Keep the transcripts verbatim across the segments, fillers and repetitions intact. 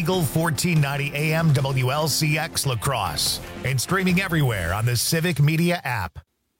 Eagle fourteen ninety A M W L C X La Crosse and streaming everywhere on the Civic Media app.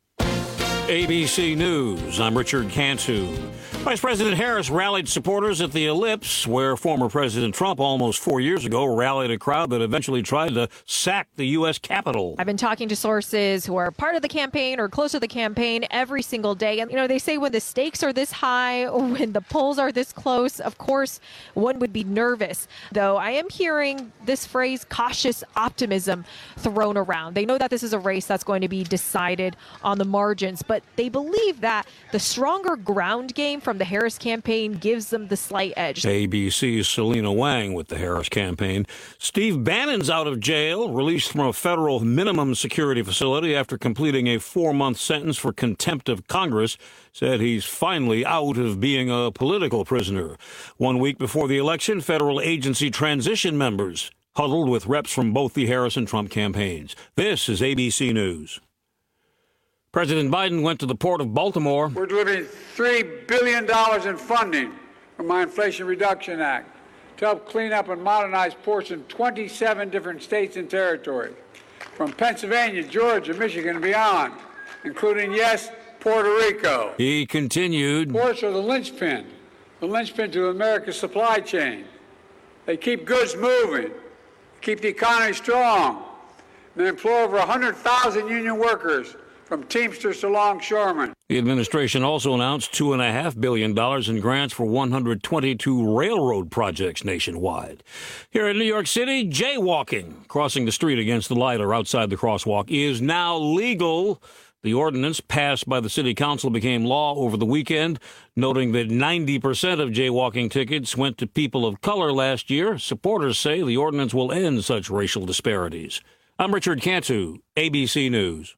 A B C News, I'm Richard Cantu. Vice President Harris rallied supporters at the Ellipse, where former President Trump almost four years ago rallied a crowd that eventually tried to sack the U S Capitol. I've been talking to sources who are part of the campaign or close to the campaign every single day. And, you know, they say when the stakes are this high, when the polls are this close, of course, one would be nervous. Though I am hearing this phrase, cautious optimism, thrown around. They know that this is a race that's going to be decided on the margins, but they believe that the stronger ground game from the Harris campaign gives them the slight edge. A B C's Selena Wang with the Harris campaign. Steve Bannon's out of jail, released from a federal minimum security facility after completing a four-month sentence for contempt of Congress. Said he's finally out of being a political prisoner. One week before the election, federal agency transition members huddled with reps from both the Harris and Trump campaigns. This is A B C News. President Biden went to the Port of Baltimore. We're delivering three billion dollars in funding from my Inflation Reduction Act to help clean up and modernize ports in twenty-seven different states and territories, from Pennsylvania, Georgia, Michigan, and beyond, including, yes, Puerto Rico. He continued. Ports are the linchpin, the linchpin to America's supply chain. They keep goods moving, keep the economy strong, and they employ over one hundred thousand union workers, from Teamsters to longshoremen. The administration also announced two point five billion dollars in grants for one hundred twenty-two railroad projects nationwide. Here in New York City, jaywalking, crossing the street against the light or outside the crosswalk, is now legal. The ordinance passed by the city council became law over the weekend, noting that ninety percent of jaywalking tickets went to people of color last year. Supporters say the ordinance will end such racial disparities. I'm Richard Cantu, A B C News.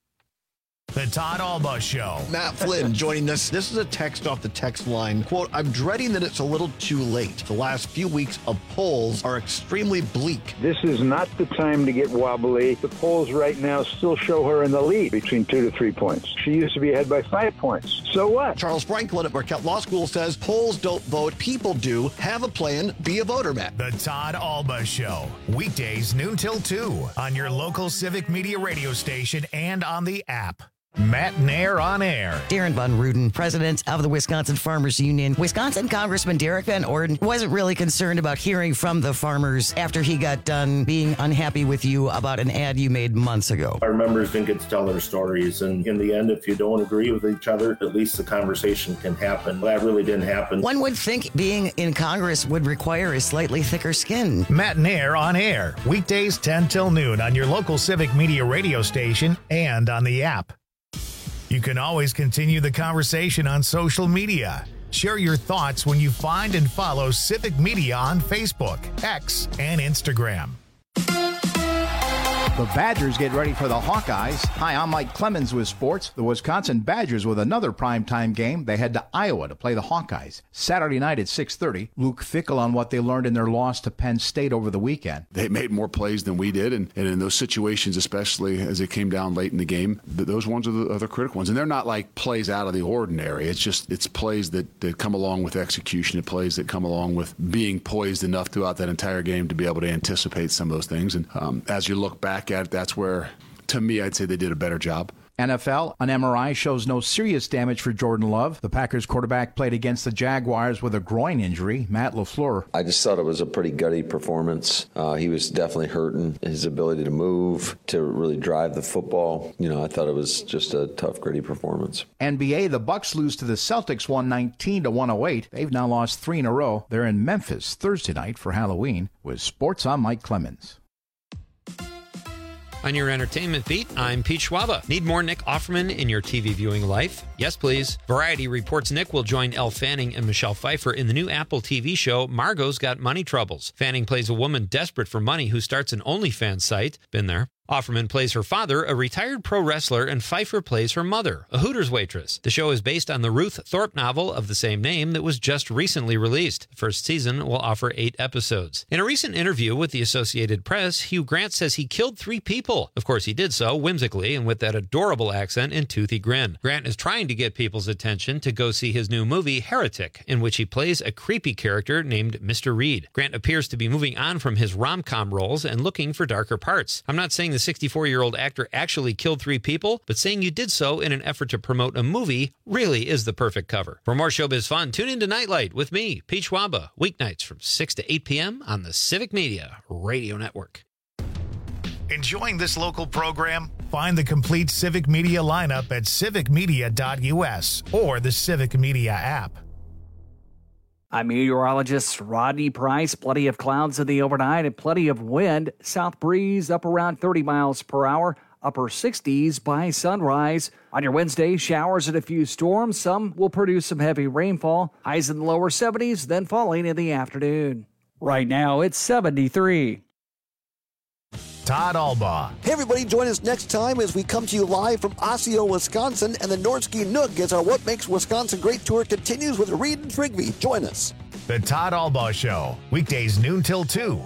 The Todd Alba Show. Matt Flynn joining us. This is a text off the text line. Quote, I'm dreading that it's a little too late. The last few weeks of polls are extremely bleak. This is not the time to get wobbly. The polls right now still show her in the lead between two to three points. She used to be ahead by five points. So what? Charles Franklin at Marquette Law School says polls don't vote, people do. Have a plan, be a voter, Matt. The Todd Alba Show. Weekdays noon till two on your local Civic Media radio station and on the app. Matt Nair on air. Darren Von Ruden, president of the Wisconsin Farmers Union. Wisconsin Congressman Derek Van Orden wasn't really concerned about hearing from the farmers after he got done being unhappy with you about an ad you made months ago. Our members didn't get to tell their stories, and in the end, if you don't agree with each other, at least the conversation can happen. That really didn't happen. One would think being in Congress would require a slightly thicker skin. Matt Nair on air. Weekdays ten till noon on your local Civic Media radio station and on the app. You can always continue the conversation on social media. Share your thoughts when you find and follow Civic Media on Facebook, X, and Instagram. The Badgers get ready for the Hawkeyes. Hi, I'm Mike Clemens with sports. The Wisconsin Badgers with another primetime game. They head to Iowa to play the Hawkeyes. Saturday night at six thirty. Luke Fickell on what they learned in their loss to Penn State over the weekend. They made more plays than we did, and, and in those situations, especially as it came down late in the game, th- those ones are the, are the critical ones. And they're not like plays out of the ordinary. It's just it's plays that, that come along with execution. It plays that come along with being poised enough throughout that entire game to be able to anticipate some of those things. And um, as you look back at it, that's where, to me, I'd say they did a better job. N F L, an M R I shows no serious damage for Jordan Love. The Packers quarterback played against the Jaguars with a groin injury. Matt LaFleur. I just thought it was a pretty gutty performance. Uh, he was definitely hurting. His ability to move, to really drive the football. You know, I thought it was just a tough, gritty performance. N B A, the Bucks lose to the Celtics one nineteen to one oh eight. They've now lost three in a row. They're in Memphis Thursday night for Halloween. With sports, I'm Mike Clemens. On your entertainment beat, I'm Pete Schwaba. Need more Nick Offerman in your T V viewing life? Yes, please. Variety reports Nick will join Elle Fanning and Michelle Pfeiffer in the new Apple T V show Margot's Got Money Troubles. Fanning plays a woman desperate for money who starts an OnlyFans site. Been there. Offerman plays her father, a retired pro wrestler, and Pfeiffer plays her mother, a Hooters waitress. The show is based on the Ruth Thorpe novel of the same name that was just recently released. The first season will offer eight episodes. In a recent interview with the Associated Press, Hugh Grant says he killed three people. Of course, he did so whimsically and with that adorable accent and toothy grin. Grant is trying to get people's attention to go see his new movie, Heretic, in which he plays a creepy character named Mister Reed. Grant appears to be moving on from his rom-com roles and looking for darker parts. I'm not saying the sixty-four-year-old actor actually killed three people, but saying you did so in an effort to promote a movie really is the perfect cover. For more showbiz fun, tune in to Nightlight with me, Pete Schwaba, weeknights from six to eight p.m. on the Civic Media Radio Network. Enjoying this local program? Find the complete Civic Media lineup at civic media dot u s or the Civic Media app. I'm meteorologist Rodney Price. Plenty of clouds in the overnight and plenty of wind. South breeze up around thirty miles per hour. Upper sixties by sunrise. On your Wednesday, showers and a few storms. Some will produce some heavy rainfall. Highs in the lower seventies, then falling in the afternoon. Right now, it's seventy-three. Todd Albaugh. Hey, everybody, join us next time as we come to you live from Osseo, Wisconsin, and the Nordsky Nook as our What Makes Wisconsin Great tour continues with Reed and Trigby. Join us. The Todd Albaugh Show, weekdays noon till two.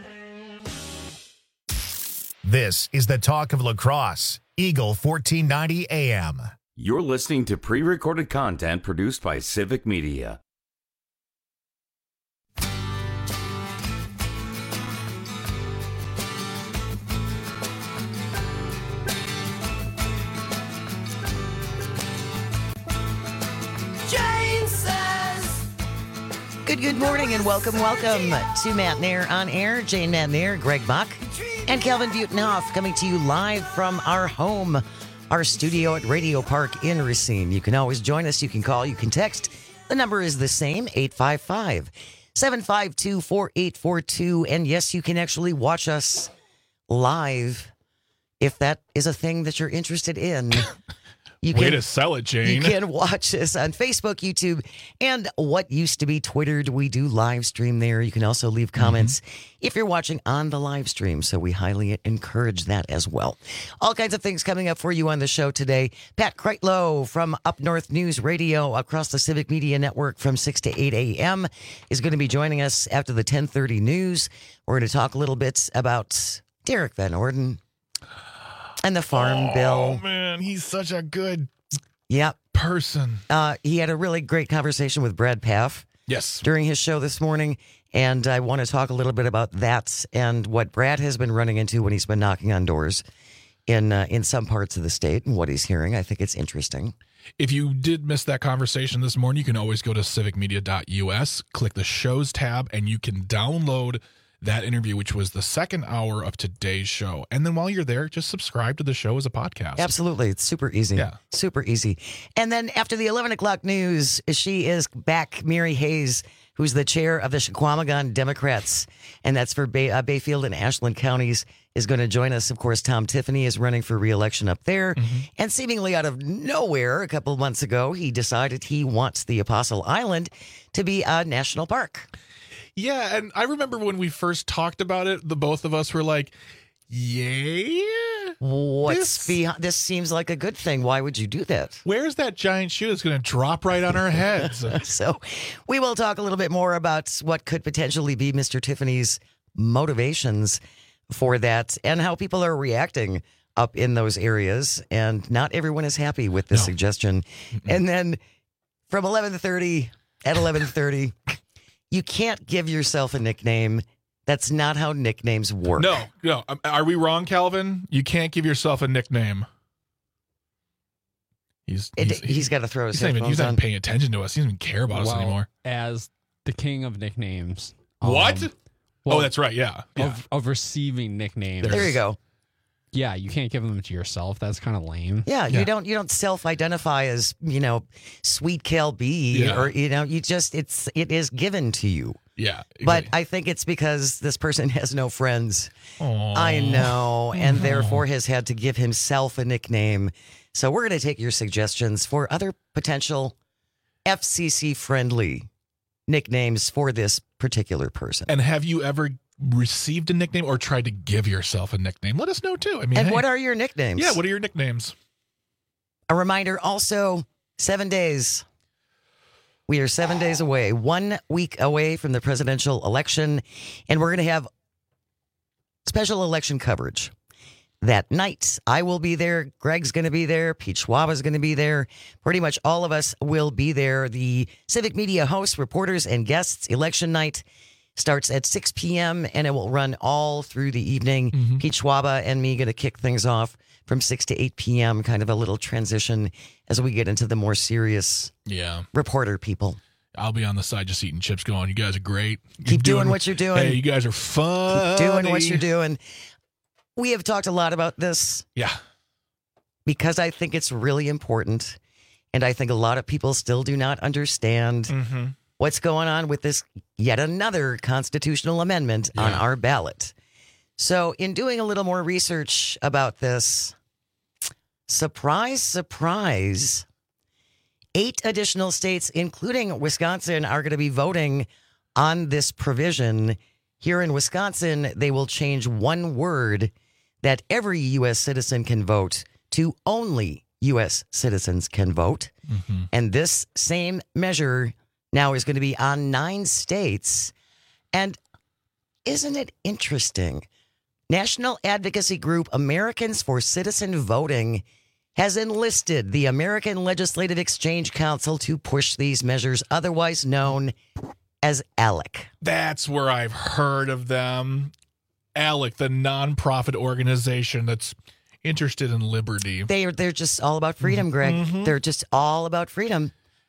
This is the talk of lacrosse, Eagle fourteen ninety A M. You're listening to pre-recorded content produced by Civic Media. Good, good morning and welcome, welcome to Matt Nair on air. Jane Matt Nair, Greg Buck, and Calvin Butenhoff coming to you live from our home, our studio at Radio Park in Racine. You can always join us. You can call, you can text. The number is the same, eight five five, seven five two, four eight four two. And yes, you can actually watch us live if that is a thing that you're interested in. You Way can, to sell it, Jane. You can watch us on Facebook, YouTube, and what used to be Twittered. We do live stream there. You can also leave comments mm-hmm. if you're watching on the live stream. So we highly encourage that as well. All kinds of things coming up for you on the show today. Pat Kreitlow from Up North News Radio across the Civic Media Network from six to eight a.m. is going to be joining us after the ten thirty news. We're going to talk a little bit about Derek Van Orden and the Farm oh, Bill. Oh, man, he's such a good yep. person. Uh, he had a really great conversation with Brad Paff. Yes. During his show this morning, and I want to talk a little bit about that and what Brad has been running into when he's been knocking on doors in uh, in some parts of the state and what he's hearing. I think it's interesting. If you did miss that conversation this morning, you can always go to civic media dot u s, click the shows tab, and you can download that interview, which was the second hour of today's show. And then while you're there, just subscribe to the show as a podcast. Absolutely. It's super easy. Yeah. Super easy. And then after the eleven o'clock news, she is back, Mary Hayes, who's the chair of the Chequamegon Democrats. And that's for Bay, uh, Bayfield and Ashland counties, is going to join us. Of course, Tom Tiffany is running for re-election up there. Mm-hmm. And seemingly out of nowhere, a couple of months ago, he decided he wants the Apostle Island to be a national park. Yeah, and I remember when we first talked about it, the both of us were like, yeah? What's this, behind, this seems like a good thing. Why would you do that? Where's that giant shoe that's going to drop right on our heads? So we will talk a little bit more about what could potentially be Mister Tiffany's motivations for that and how people are reacting up in those areas. And not everyone is happy with this no. suggestion. Mm-mm. And then from eleven thirty, at eleven thirty... you can't give yourself a nickname. That's not how nicknames work. No, no. Are we wrong, Calvin? You can't give yourself a nickname. He's he's, he's, he's got to throw his he's headphones not even, He's on. not paying attention to us. He doesn't even care about well, us anymore. As the king of nicknames. What? Um, well, oh, that's right. Yeah. yeah. Of, of receiving nicknames. There you go. Yeah, you can't give them to yourself. That's kind of lame. Yeah, yeah, you don't you don't self-identify as, you know, Sweet Cal B yeah. or, you know, you just, it's, it is given to you. Yeah. Exactly. But I think it's because this person has no friends. Aww. I know, and Aww. therefore has had to give himself a nickname. So we're going to take your suggestions for other potential F C C-friendly nicknames for this particular person. And have you ever received a nickname or tried to give yourself a nickname, let us know too. I mean, and hey, what are your nicknames? Yeah, what are your nicknames? A reminder also, seven days. We are seven days away, one week away from the presidential election, and we're going to have special election coverage. That night, I will be there. Greg's going to be there. Pete Schwab is going to be there. Pretty much all of us will be there. The Civic Media hosts, reporters, and guests. Election night starts at six p.m. and it will run all through the evening. Mm-hmm. Pete Schwab and me going to kick things off from six to eight p.m., kind of a little transition as we get into the more serious yeah. reporter people. I'll be on the side just eating chips going, you guys are great. Keep you're doing, doing what you're doing. Hey, you guys are fun. Keep doing what you're doing. We have talked a lot about this. Yeah. Because I think it's really important. And I think a lot of people still do not understand mm-hmm. what's going on with this yet another constitutional amendment yeah. on our ballot. So in doing a little more research about this, surprise, surprise, eight additional states, including Wisconsin, are going to be voting on this provision. Here in Wisconsin, they will change one word that every U S citizen can vote to only U S citizens can vote. Mm-hmm. And this same measure now is going to be on nine states. And isn't it interesting? National advocacy group Americans for Citizen Voting has enlisted the American Legislative Exchange Council to push these measures, otherwise known as ALEC. That's where I've heard of them. ALEC, the nonprofit organization that's interested in liberty. They are, they're just all about freedom, Greg. Mm-hmm. They're just all about freedom.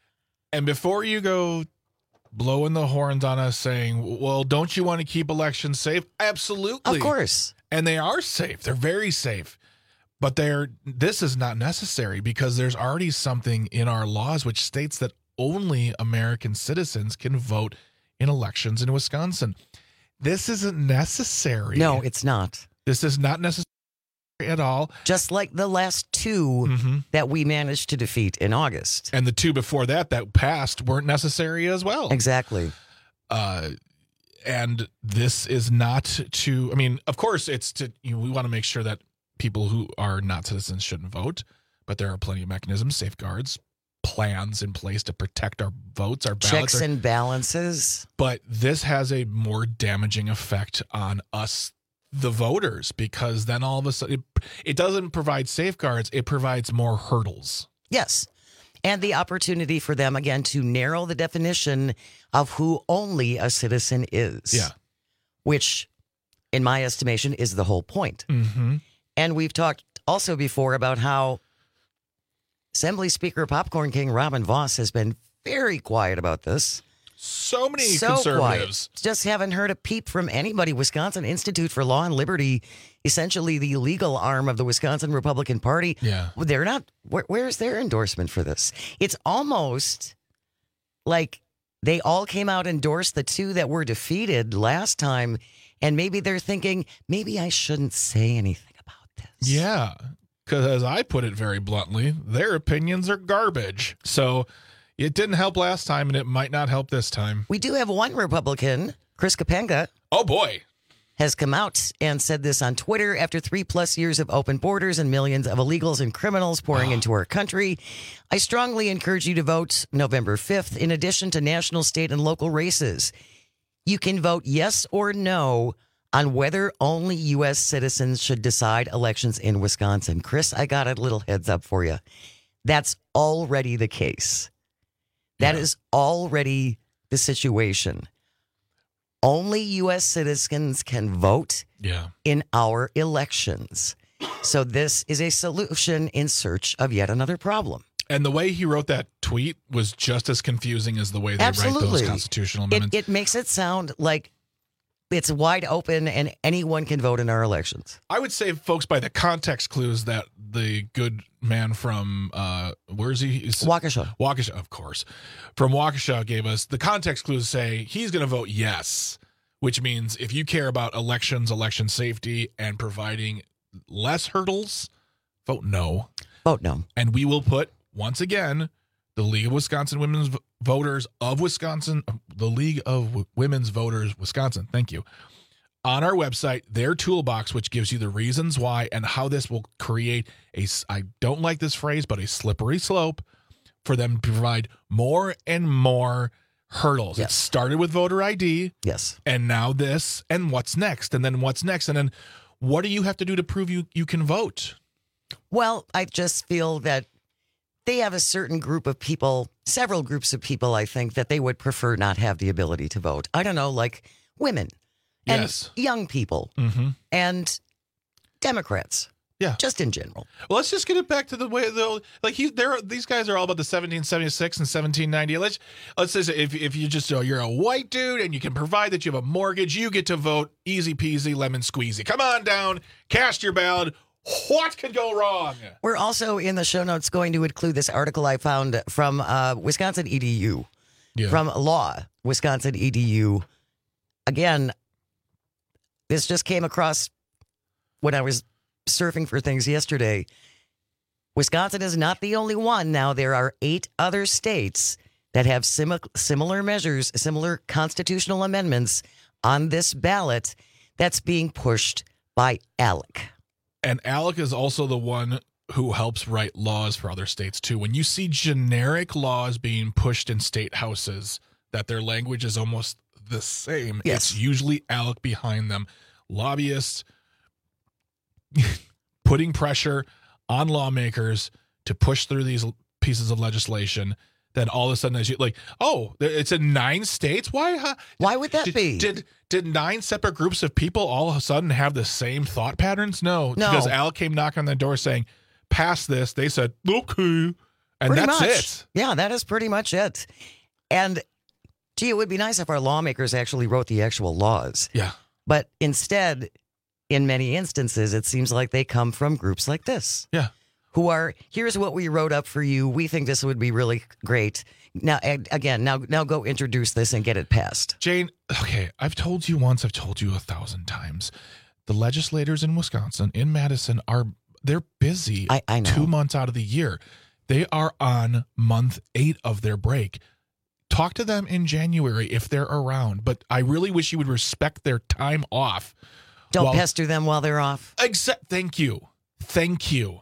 And before you go blowing the horns on us saying, well, don't you want to keep elections safe? Absolutely. Of course. And they are safe. They're very safe. But they're this is not necessary because there's already something in our laws which states that only American citizens can vote in elections in Wisconsin. This isn't necessary. No, it's not. This is not necessary at all. Just like the last two mm-hmm. that we managed to defeat in August. And the two before that that passed weren't necessary as well. Exactly. Uh, and this is not to, I mean, of course, it's to, you know, we want to make sure that people who are not citizens shouldn't vote, but there are plenty of mechanisms, safeguards, plans in place to protect our votes, our ballots. Checks and balances. But this has a more damaging effect on us, the voters, because then all of a sudden, it, it doesn't provide safeguards, it provides more hurdles. Yes. And the opportunity for them, again, to narrow the definition of who only a citizen is. Yeah. Which, in my estimation, is the whole point. Mm-hmm. And we've talked also before about how Assembly Speaker Popcorn King Robin Vos has been very quiet about this. So many so conservatives. Quiet. Just haven't heard a peep from anybody. Wisconsin Institute for Law and Liberty, essentially the legal arm of the Wisconsin Republican Party. Yeah. They're not, where, where's their endorsement for this? It's almost like they all came out, endorsed the two that were defeated last time, and maybe they're thinking, maybe I shouldn't say anything about this. Yeah. Because as I put it very bluntly, their opinions are garbage. So it didn't help last time, and it might not help this time. We do have one Republican, Chris Kapenga. Oh, boy. Has come out and said this on Twitter. After three plus years of open borders and millions of illegals and criminals pouring oh. into our country, I strongly encourage you to vote November fifth in addition to national, state, and local races. You can vote yes or no on whether only U S citizens should decide elections in Wisconsin. Chris, I got a little heads up for you. That's already the case. That yeah. is already the situation. Only U S citizens can vote yeah. in our elections. So this is a solution in search of yet another problem. And the way he wrote that tweet was just as confusing as the way they Absolutely. write those constitutional amendments. It, it makes it sound like it's wide open and anyone can vote in our elections. I would say, folks, by the context clues that the good man from, uh, where is he? Is Waukesha. Waukesha, of course. From Waukesha gave us, the context clues say he's going to vote yes, which means if you care about elections, election safety, and providing less hurdles, vote no. Vote no. And we will put, once again, the League of Wisconsin Women's v- Voters of Wisconsin, the League of w- Women's Voters Wisconsin, thank you, on our website their toolbox, which gives you the reasons why and how this will create a, I don't like this phrase, but a slippery slope for them to provide more and more hurdles. Yes. It started with voter I D. Yes. And now this, and what's next? And then what's next? And then what do you have to do to prove you, you can vote? Well, I just feel that they have a certain group of people, several groups of people, I think, that they would prefer not have the ability to vote. I don't know, like women and Yes. young people Mm-hmm. and Democrats. Yeah. Just in general. Well, let's just get it back to the way the like he there. These guys are all about the seventeen seventy-six and seventeen ninety. Let's let's say if if you just oh, you're a white dude and you can provide that you have a mortgage, you get to vote. Easy peasy, lemon squeezy. Come on down, cast your ballot. What could go wrong? We're also in the show notes going to include this article I found from uh, Wisconsin E D U, Yeah. from Law, Wisconsin E D U. Again, this just came across when I was surfing for things yesterday. Wisconsin is not the only one. Now, there are eight other states that have sim- similar measures, similar constitutional amendments on this ballot that's being pushed by ALEC. And ALEC is also the one who helps write laws for other states, too. When you see generic laws being pushed in state houses, that their language is almost the same, Yes. it's usually ALEC behind them. Lobbyists putting pressure on lawmakers to push through these pieces of legislation. Then all of a sudden, as you like, oh, it's in nine states. Why? Huh? Why would that did, be? Did did nine separate groups of people all of a sudden have the same thought patterns? No, No. because Al came knocking on the door saying, "Pass this." They said, "Okay," and Pretty that's much. it. Yeah, that is pretty much it. And gee, it would be nice if our lawmakers actually wrote the actual laws. Yeah. But instead, in many instances, it seems like they come from groups like this. Yeah. Who are, here's what we wrote up for you. We think this would be really great. Now, and again, now now go introduce this and get it passed. Jane, okay, I've told you once, I've told you a thousand times. The legislators in Wisconsin, in Madison, are they're busy I, I know. two months out of the year. They are on month eight of their break. Talk to them in January if they're around. But I really wish you would respect their time off. Don't while- pester them while they're off. Except, thank you. Thank you.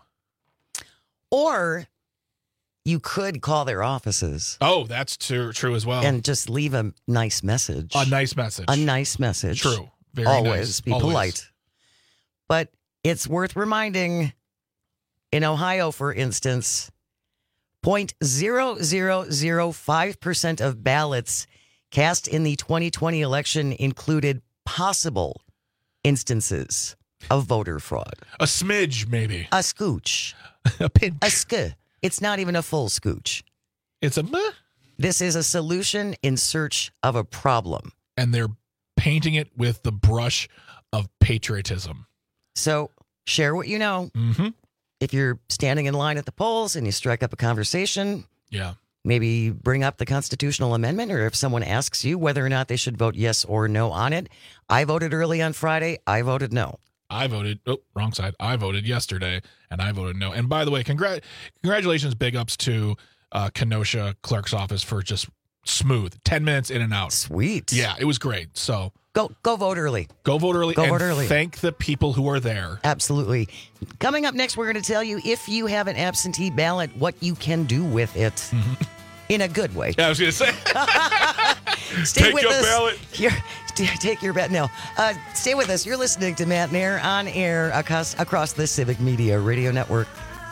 Or you could call their offices Oh, that's true, true as well. and just leave a nice message. a nice message. A nice message. True. Very Always nice. be Always. polite. But it's worth reminding, in Ohio, for instance, zero point zero zero zero five percent of ballots cast in the twenty twenty election included possible instances of voter fraud. A smidge, maybe. A scooch. a pinch. A sk. It's not even a full scooch. It's a meh. This is a solution in search of a problem. And they're painting it with the brush of patriotism. So share what you know. Mm-hmm. If you're standing in line at the polls and you strike up a conversation, Yeah. maybe bring up the constitutional amendment, or if someone asks you whether or not they should vote yes or no on it. I voted early on Friday. I voted no. I voted, oh, wrong side. I voted yesterday, and I voted no. And by the way, congrat, congratulations, big ups to uh, Kenosha clerk's office for just smooth, ten minutes in and out. Sweet. Yeah, it was great. So Go go vote early. go vote early Go and vote early. thank the people who are there. Absolutely. Coming up next, we're going to tell you if you have an absentee ballot, what you can do with it in a good way. Yeah, I was going to say. Stay Take with your us. ballot. You're, take your bet. No. Uh, stay with us. You're listening to Matt Nair on air across, across the Civic Media Radio Network.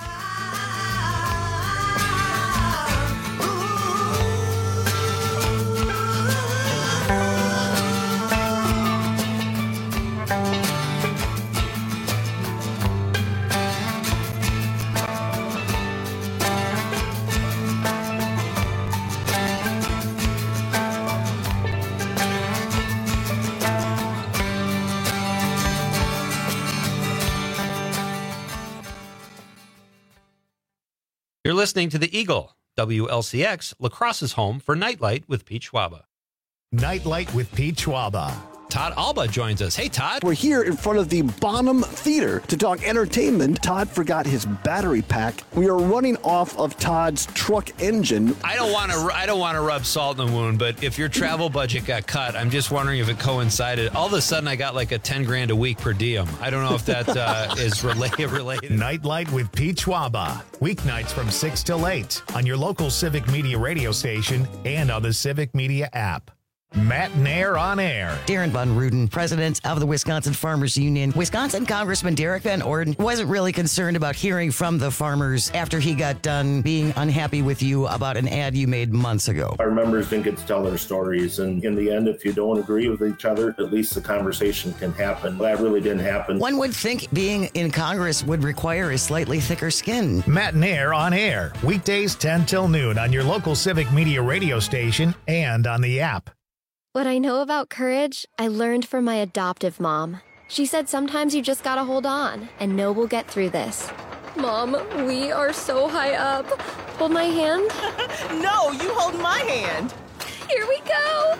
You're listening to The Eagle, W L C X, La Crosse's home for Nightlight with Pete Schwaba. Nightlight with Pete Schwaba. Todd Alba joins us. Hey, Todd. We're here in front of the Bonham Theater to talk entertainment. Todd forgot his battery pack. We are running off of Todd's truck engine. I don't want to. I don't want to rub salt in the wound, but if your travel budget got cut, I'm just wondering if it coincided. All of a sudden, I got like a ten grand a week per diem. I don't know if that uh, is related. related. Nightlight with Pete Schwaba. Weeknights from six till eight on your local Civic Media radio station and on the Civic Media app. Matt Nair on air. Darren Von Ruden, president of the Wisconsin Farmers Union. Wisconsin Congressman Derek Van Orden wasn't really concerned about hearing from the farmers after he got done being unhappy with you about an ad you made months ago. Our members didn't get to tell their stories, and in the end, if you don't agree with each other, at least the conversation can happen. That really didn't happen. One would think being in Congress would require a slightly thicker skin. Matt Nair on air. Weekdays ten till noon on your local Civic Media radio station and on the app. What I know about courage, I learned from my adoptive mom. She said sometimes you just gotta hold on and know we'll get through this. Mom, we are so high up. Hold my hand. No, you hold my hand. Here we go.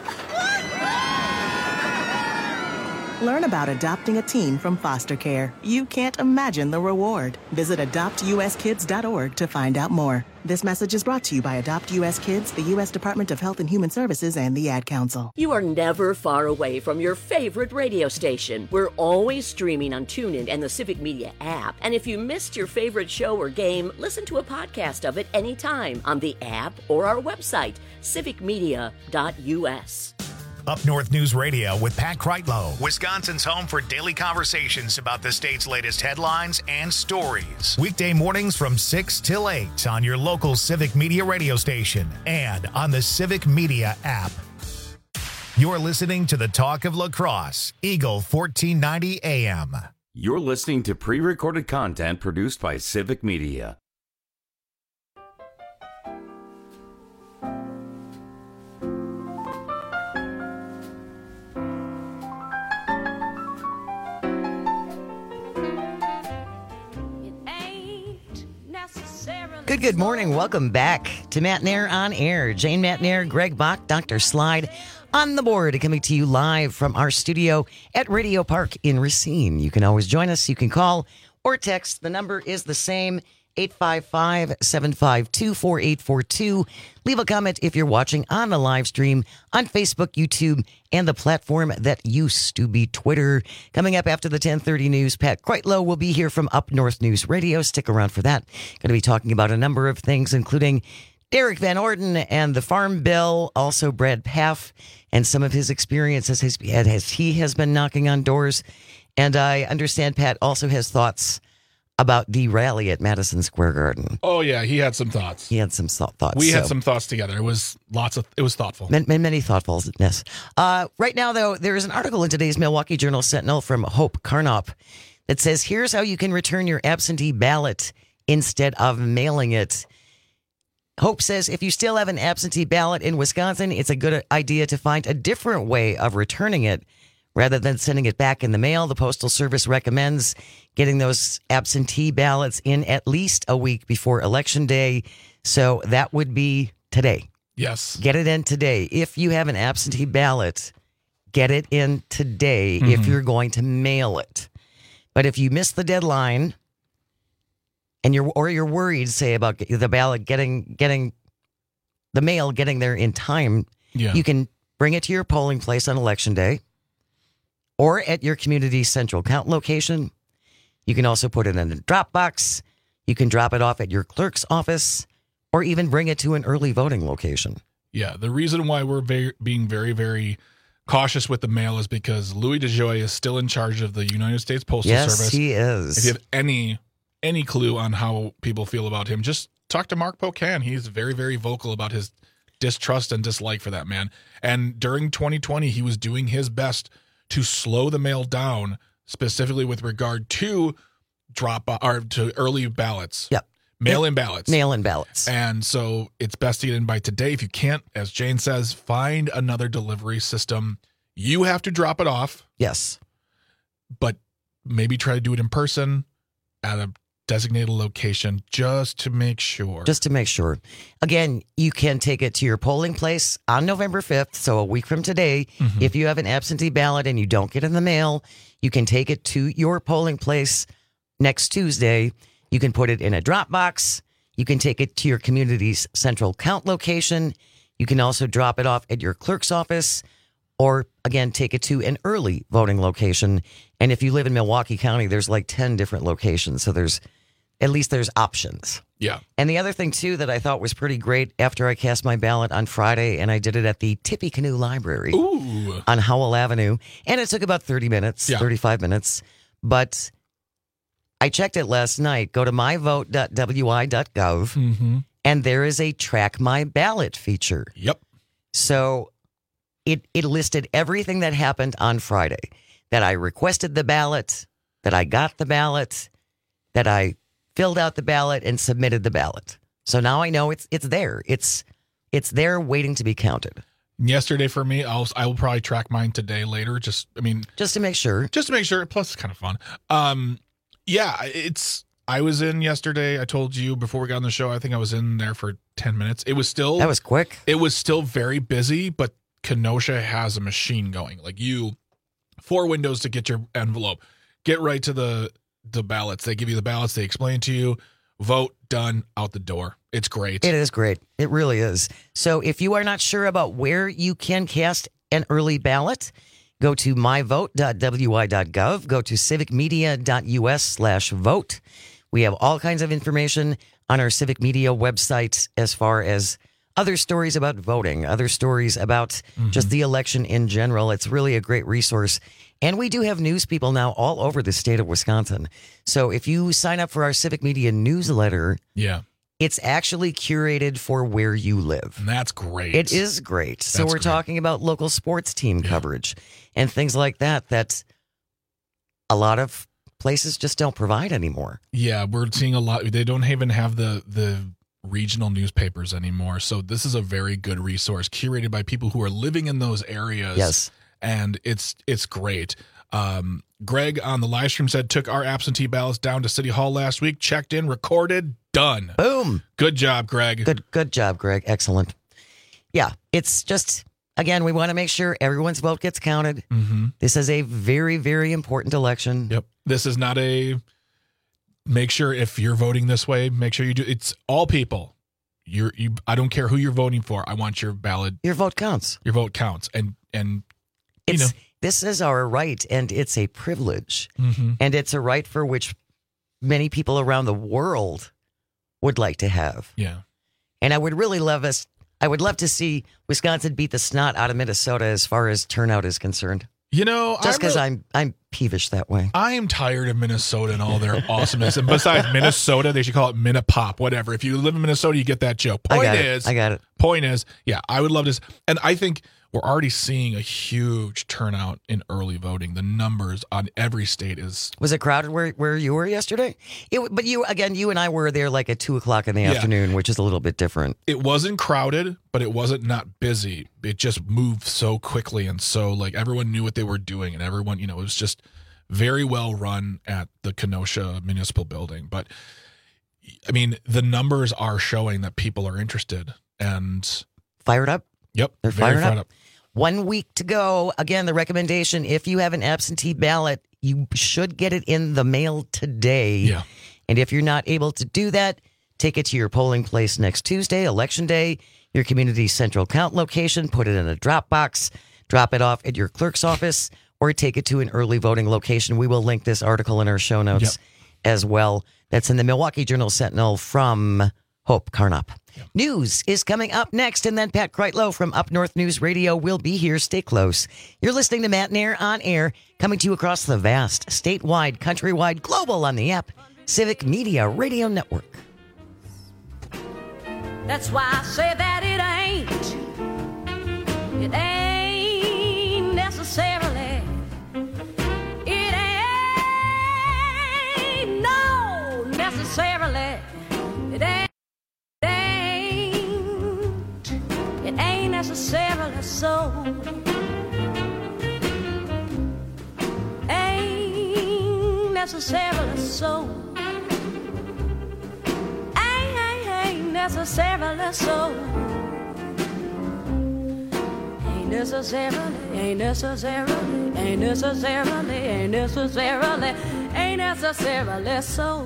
Learn about adopting a teen from foster care. You can't imagine the reward. Visit adopt u s kids dot org to find out more. This message is brought to you by Adopt U S Kids, the U S Department of Health and Human Services, and the Ad Council. You are never far away from your favorite radio station. We're always streaming on TuneIn and the Civic Media app. And if you missed your favorite show or game, listen to a podcast of it anytime on the app or our website, civic media dot u s. Up North News Radio with Pat Kreitlow, Wisconsin's home for daily conversations about the state's latest headlines and stories. Weekday mornings from six till eight on your local Civic Media radio station and on the Civic Media app. You're listening to the Talk of La Crosse, Eagle fourteen ninety A M. You're listening to pre-recorded content produced by Civic Media. Good, good morning. Welcome back to Matt Nair on air. Jane Matt Nair, Greg Bach, Doctor Slide on the board, coming to you live from our studio at Radio Park in Racine. You can always join us. You can call or text. The number is the same, eight five five, seven five two, four eight four two. Leave a comment if you're watching on the live stream on Facebook, YouTube, and the platform that used to be Twitter. Coming up after the ten thirty news, Pat Kreitlow will be here from Up North News Radio. Stick around for that. Going to be talking about a number of things, including Derek Van Orden and the Farm Bill, also Brad Paff and some of his experiences as, as he has been knocking on doors. And I understand Pat also has thoughts about the rally at Madison Square Garden. Oh yeah, he had some thoughts. He had some thoughts. We so. had some thoughts together. It was lots of. It was thoughtful. Many, many thoughtfulness. Uh, right now, though, there is an article in today's Milwaukee Journal Sentinel from Hope Carnop that says, "Here's how you can return your absentee ballot instead of mailing it." Hope says if you still have an absentee ballot in Wisconsin, it's a good idea to find a different way of returning it. Rather than sending it back in the mail, the Postal Service recommends getting those absentee ballots in at least a week before Election Day. So that would be today. Yes. Get it in today. If you have an absentee ballot, get it in today Mm-hmm. if you're going to mail it. But if you miss the deadline and you're or you're worried, say, about the ballot getting getting the mail getting there in time, Yeah. you can bring it to your polling place on Election Day. Or at your community central count location. You can also put it in a drop box. You can drop it off at your clerk's office or even bring it to an early voting location. Yeah, the reason why we're very, being very, very cautious with the mail is because Louis DeJoy is still in charge of the United States Postal yes, Service. He is. If you have any any clue on how people feel about him, just talk to Mark Pocan. He's very, very vocal about his distrust and dislike for that man. And during twenty twenty, he was doing his best to slow the mail down, specifically with regard to drop or to early ballots. Yep. Mail-in ballots. Mail-in ballots. And so it's best to get in by today. If you can't, as Jane says, find another delivery system. You have to drop it off. Yes. But maybe try to do it in person at a designated location just to make sure. Just to make sure. Again, you can take it to your polling place on November fifth, so a week from today. Mm-hmm. If you have an absentee ballot and you don't get it in the mail, you can take it to your polling place next Tuesday. You can put it in a drop box. You can take it to your community's central count location. You can also drop it off at your clerk's office, or again, take it to an early voting location. And if you live in Milwaukee County, there's like ten different locations. So there's, at least there's options. Yeah. And the other thing too that I thought was pretty great after I cast my ballot on Friday, and I did it at the Tippecanoe Library Ooh. on Howell Avenue. And it took about thirty minutes, Yeah. thirty-five minutes. But I checked it last night. Go to my vote dot w i dot gov. Mm-hmm. And there is a track my ballot feature. Yep. So it it listed everything that happened on Friday. That I requested the ballot, that I got the ballot, that I filled out the ballot and submitted the ballot. So now I know it's it's there. It's it's there waiting to be counted. Yesterday for me, I'll I will probably track mine today later. Just I mean, just to make sure. Just to make sure. Plus, it's kind of fun. Um, yeah, it's. I was in yesterday. I told you before we got on the show. I think I was in there for ten minutes. It was still that was quick. It was still very busy, but Kenosha has a machine going. Like you, four windows to get your envelope. Get right to the the ballots. They give you the ballots. They explain to you. Vote, done, out the door. It's great. It is great. It really is. So if you are not sure about where you can cast an early ballot, go to my vote dot w i dot gov. Go to civic media dot u s slash vote. We have all kinds of information on our Civic Media website as far as other stories about voting, other stories about mm-hmm. just the election in general. It's really a great resource. And we do have news people now all over the state of Wisconsin. So if you sign up for our Civic Media newsletter, yeah, it's actually curated for where you live. And that's great. It is great. So That's we're great. talking about local sports team Yeah. coverage and things like that that a lot of places just don't provide anymore. Yeah, we're seeing a lot. They don't even have the the regional newspapers anymore. So this is a very good resource curated by people who are living in those areas. Yes. And it's it's great. Um, Greg on the live stream said, took our absentee ballots down to City Hall last week, checked in, recorded, done. Boom. Good job, Greg. Good good job, Greg. Excellent. Yeah, it's just, again, we want to make sure everyone's vote gets counted. Mm-hmm. This is a very, very important election. Yep. This is not a, make sure if you're voting this way, make sure you do, it's all people. You're, you, I don't care who you're voting for. I want your ballot. Your vote counts. Your vote counts. And, and, you It's, know. This is our right, and it's a privilege. Mm-hmm. And it's a right for which many people around the world would like to have. Yeah. And I would really love us, I would love to see Wisconsin beat the snot out of Minnesota as far as turnout is concerned. You know, just because really, I'm I'm peevish that way. I am tired of Minnesota and all their awesomeness. And besides Minnesota, they should call it Minnepop, whatever. If you live in Minnesota, you get that joke. Point I got is, it. I got it. Point is, yeah, I would love this. And I think we're already seeing a huge turnout in early voting. The numbers on every state is. Was it crowded where, where you were yesterday? It, but you, again, you and I were there like at two o'clock in the Yeah. afternoon, which is a little bit different. It wasn't crowded, but it wasn't not busy. It just moved so quickly. And so, like, everyone knew what they were doing. And everyone, you know, it was just very well run at the Kenosha Municipal Building. But, I mean, the numbers are showing that people are interested and fired up. Yep. They're very fired fired up. up. One week to go. Again, the recommendation, if you have an absentee ballot, you should get it in the mail today. Yeah. And if you're not able to do that, take it to your polling place next Tuesday, Election Day, your community central count location, put it in a drop box, drop it off at your clerk's office, or take it to an early voting location. We will link this article in our show notes Yep. as well. That's in the Milwaukee Journal Sentinel from Hope Carnop. Yep. News is coming up next, and then Pat Kreitlow from Up North News Radio will be here. Stay close. You're listening to Matt and Air on Air, coming to you across the vast, statewide, countrywide, global on the app, Civic Media Radio Network. That's why I say that it ain't, it ain't necessarily, it ain't, no, necessarily, it ain't, it ain't, it ain't necessarily so, ain't necessarily so. necessarily so. Ain't necessarily, ain't necessarily, ain't necessarily, ain't necessarily, ain't necessarily so.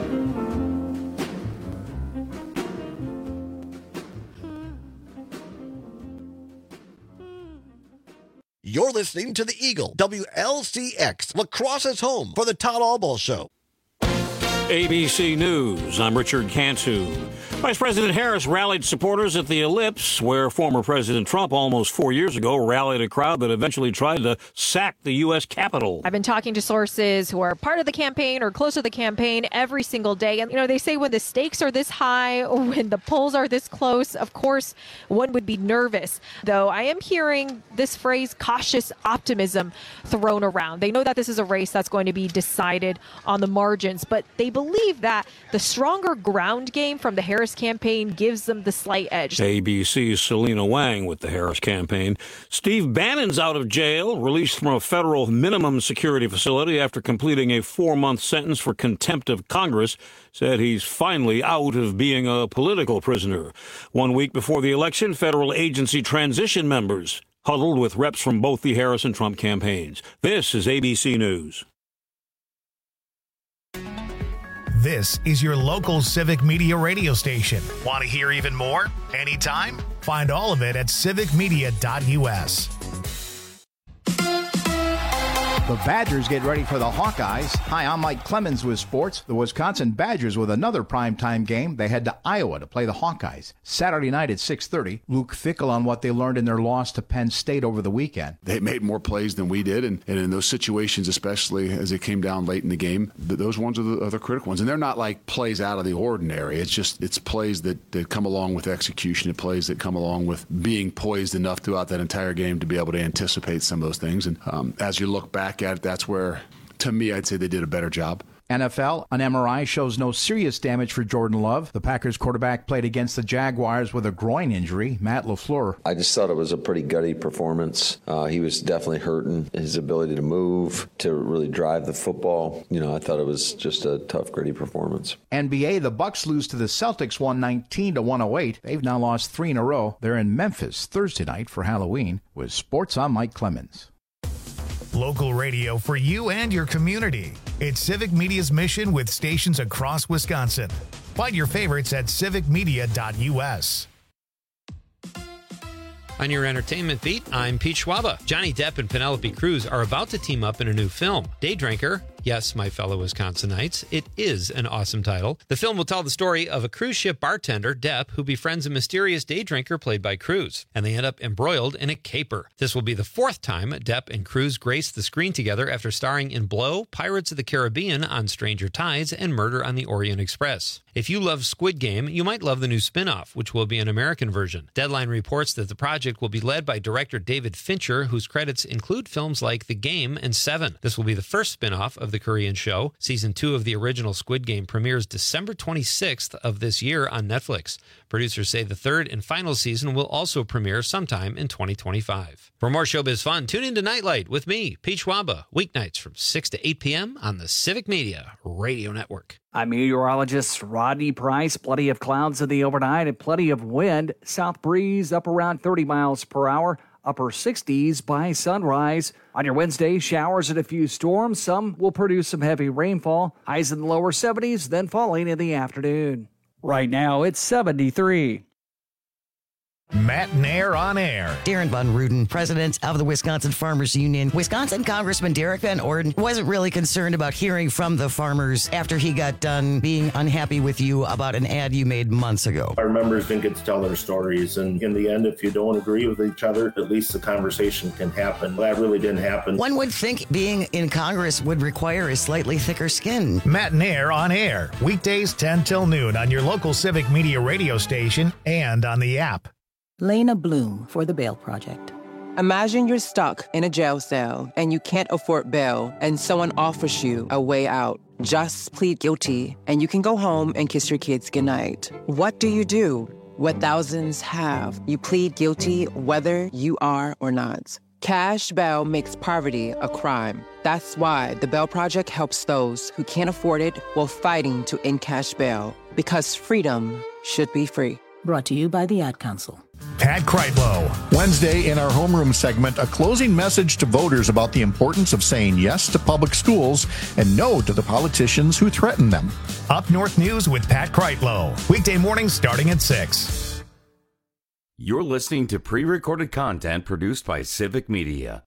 You're listening to the Eagle, W L C X, Lacrosse's home for the Todd Albaugh Show. A B C News, I'm Richard Cantu. Vice President Harris rallied supporters at the Ellipse, where former President Trump almost four years ago rallied a crowd that eventually tried to sack the U S Capitol. I've been talking to sources who are part of the campaign or close to the campaign every single day. And, you know, they say when the stakes are this high, when the polls are this close, of course, one would be nervous. Though I am hearing this phrase, cautious optimism, thrown around. They know that this is a race that's going to be decided on the margins, but they believe that the stronger ground game from the Harris campaign gives them the slight edge. A B C's Selena Wang with the Harris campaign. Steve Bannon's out of jail, released from a federal minimum security facility after completing a four-month sentence for contempt of Congress. Said he's finally out of being a political prisoner. One week before the election, federal agency transition members huddled with reps from both the Harris and Trump campaigns. This is A B C News. This is your local Civic Media radio station. Want to hear even more? Anytime? Find all of it at civic media dot U S. The Badgers get ready for the Hawkeyes. Hi, I'm Mike Clemens with sports. The Wisconsin Badgers with another primetime game. They head to Iowa to play the Hawkeyes. Saturday night at six thirty. Luke Fickell on what they learned in their loss to Penn State over the weekend. They made more plays than we did, and, and in those situations, especially as it came down late in the game, th- those ones are the, are the critical ones. And they're not like plays out of the ordinary. It's just it's plays that, that come along with execution. It's plays that come along with being poised enough throughout that entire game to be able to anticipate some of those things. And um, as you look back at it, that's where, to me, I'd say they did a better job. N F L, an M R I shows no serious damage for Jordan Love. The Packers quarterback played against the Jaguars with a groin injury. Matt LaFleur. I just thought it was a pretty gutty performance. Uh, he was definitely hurting. His ability to move, to really drive the football. You know, I thought it was just a tough, gritty performance. N B A, the Bucks lose to the Celtics one nineteen to one oh eight. They've now lost three in a row. They're in Memphis Thursday night for Halloween. With sports, I'm Mike Clemens. Local radio for you and your community. It's Civic Media's mission with stations across Wisconsin. Find your favorites at civic media dot U S. On your entertainment beat, I'm Pete Schwaba. Johnny Depp and Penelope Cruz are about to team up in a new film, Day Drinker. Yes, my fellow Wisconsinites, it is an awesome title. The film will tell the story of a cruise ship bartender, Depp, who befriends a mysterious day drinker played by Cruz, and they end up embroiled in a caper. This will be the fourth time Depp and Cruz grace the screen together after starring in Blow, Pirates of the Caribbean, On Stranger Tides, and Murder on the Orient Express. If you love Squid Game, you might love the new spin-off, which will be an American version. Deadline reports that the project will be led by director David Fincher, whose credits include films like The Game and Seven. This will be the first spin-off of the Korean show. Season two of the original Squid Game premieres December twenty-sixth of this year on Netflix. Producers say the third and final season will also premiere sometime in twenty twenty-five. For more showbiz fun, tune in to Nightlight with me, Pete Schwaba, weeknights from six to eight p.m. on the Civic Media Radio Network. I'm meteorologist Rodney Price. Plenty of clouds in the overnight and plenty of wind. South breeze up around thirty miles per hour. Upper sixties by sunrise. On your Wednesday, showers and a few storms. Some will produce some heavy rainfall. Highs in the lower seventies, then falling in the afternoon. Right now, it's seventy-three. Matt Nair on air. Darren Von Ruden, president of the Wisconsin Farmers Union. Wisconsin Congressman Derek Van Orden wasn't really concerned about hearing from the farmers after he got done being unhappy with you about an ad you made months ago. Our members didn't get to tell their stories, and in the end, if you don't agree with each other, at least the conversation can happen. That really didn't happen. One would think being in Congress would require a slightly thicker skin. Matt Nair on air, weekdays ten till noon on your local Civic Media radio station and on the app. Lena Bloom for the Bail Project. Imagine you're stuck in a jail cell and you can't afford bail and someone offers you a way out. Just plead guilty and you can go home and kiss your kids goodnight. What do you do? What thousands have. You plead guilty whether you are or not. Cash bail makes poverty a crime. That's why the Bail Project helps those who can't afford it while fighting to end cash bail. Because freedom should be free. Brought to you by the Ad Council. Pat Kreitlow. Wednesday in our homeroom segment, a closing message to voters about the importance of saying yes to public schools and no to the politicians who threaten them. Up North News with Pat Kreitlow. Weekday mornings starting at six. You're listening to pre-recorded content produced by Civic Media.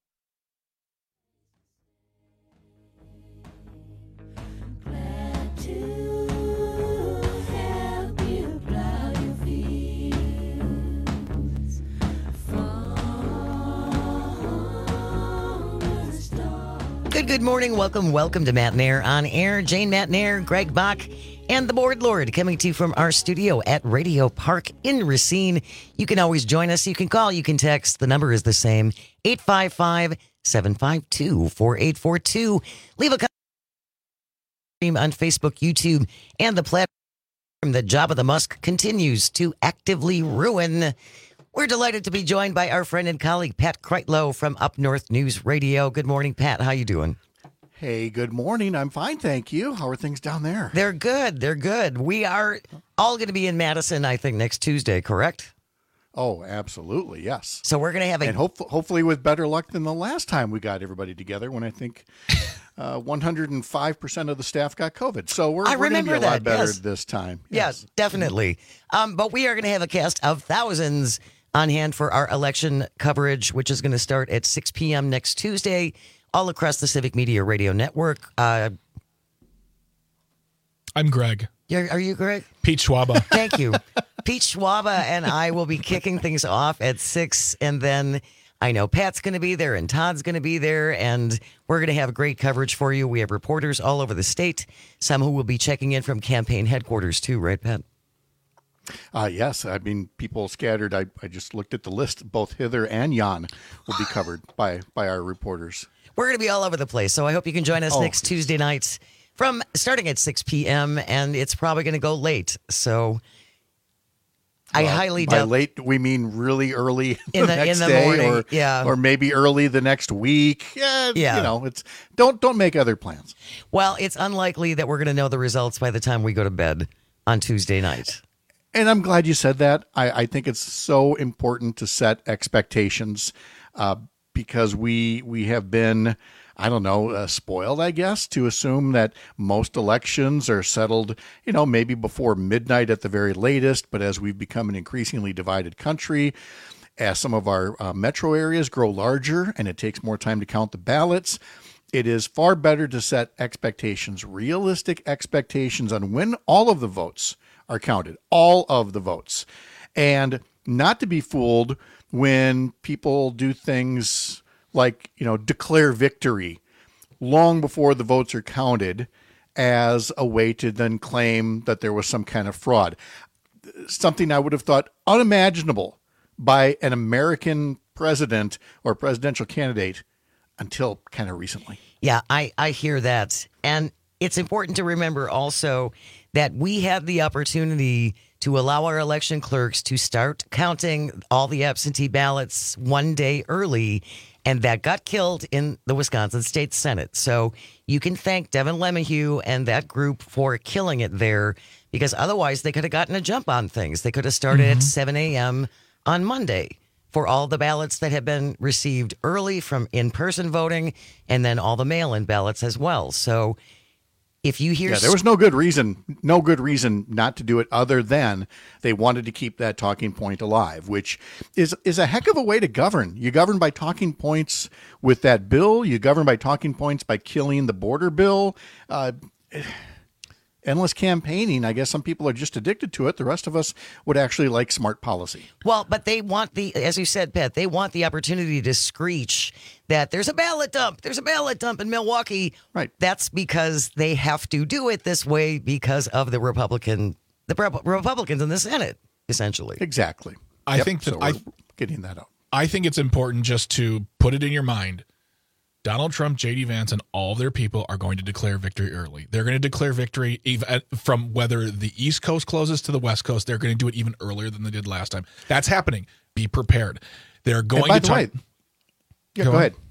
Good, good morning. Welcome, welcome to Matt and Air on Air. Jane Matt and Air, Greg Bach, and the Board Lord coming to you from our studio at Radio Park in Racine. You can always join us. You can call, you can text. The number is the same, eight five five, seven five two, four eight four two. Leave a comment on Facebook, YouTube, and the platform that Jabba the Musk continues to actively ruin. We're delighted to be joined by our friend and colleague, Pat Kreitlow from Up North News Radio. Good morning, Pat. How you doing? Hey, good morning. I'm fine, thank you. How are things down there? They're good. They're good. We are all going to be in Madison, I think, next Tuesday, correct? Oh, absolutely, yes. So we're going to have a... And hope, hopefully with better luck than the last time we got everybody together when I think uh, one hundred five percent of the staff got COVID. So we're, I we're going to be a that, lot better yes. this time. Yes, yes definitely. Um, but we are going to have a cast of thousands on hand for our election coverage, which is going to start at six p.m. next Tuesday, all across the Civic Media Radio Network. Uh, I'm Greg. You're, are you Greg? Pete Schwaba. Thank you. Pete Schwaba and I will be kicking things off at six, and then I know Pat's going to be there and Todd's going to be there, and we're going to have great coverage for you. We have reporters all over the state, some who will be checking in from campaign headquarters too, right, Pat? Uh, yes, I mean, people scattered. I, I just looked at the list. Both hither and yon will be covered by, by our reporters. We're going to be all over the place, so I hope you can join us oh. next Tuesday night from starting at six p.m., and it's probably going to go late, so I well, highly by doubt... late, we mean really early in the, the next in the day, morning, or, yeah. or maybe early the next week. Yeah, yeah, you know, it's don't don't make other plans. Well, it's unlikely that we're going to know the results by the time we go to bed on Tuesday night. And I'm glad you said that. I, I think it's so important to set expectations uh, because we we have been, I don't know, uh, spoiled, I guess, to assume that most elections are settled, you know, maybe before midnight at the very latest. But as we've become an increasingly divided country, as some of our uh, metro areas grow larger and it takes more time to count the ballots, it is far better to set expectations, realistic expectations on when all of the votes are counted, all of the votes, and not to be fooled when people do things like, you know, declare victory long before the votes are counted as a way to then claim that there was some kind of fraud. Something I would have thought unimaginable by an American president or presidential candidate until kind of recently. Yeah, I, I hear that. And it's important to remember also that we had the opportunity to allow our election clerks to start counting all the absentee ballots one day early, and that got killed in the Wisconsin State Senate. So you can thank Devin LeMahieu and that group for killing it there, because otherwise they could have gotten a jump on things. They could have started mm-hmm. at seven a.m. on Monday for all the ballots that have been received early from in-person voting, and then all the mail-in ballots as well. So if you hear... Yeah, there was no good reason, no good reason not to do it other than they wanted to keep that talking point alive, which is, is a heck of a way to govern. You govern by talking points with that bill. You govern by talking points by killing the border bill. Uh, endless campaigning. I guess some people are just addicted to it. The rest of us would actually like smart policy. Well, but they want the, as you said, Pat, they want the opportunity to screech that there's a ballot dump. There's a ballot dump in Milwaukee. Right. That's because they have to do it this way because of the Republican, the Republicans in the Senate, essentially. Exactly. I yep. think that so I getting that out. I think it's important just to put it in your mind. Donald Trump, J D Vance, and all of their people are going to declare victory early. They're going to declare victory even from whether the East Coast closes to the West Coast. They're going to do it even earlier than they did last time. That's happening. Be prepared. They're going and by to the talk. way, yeah, go, go ahead.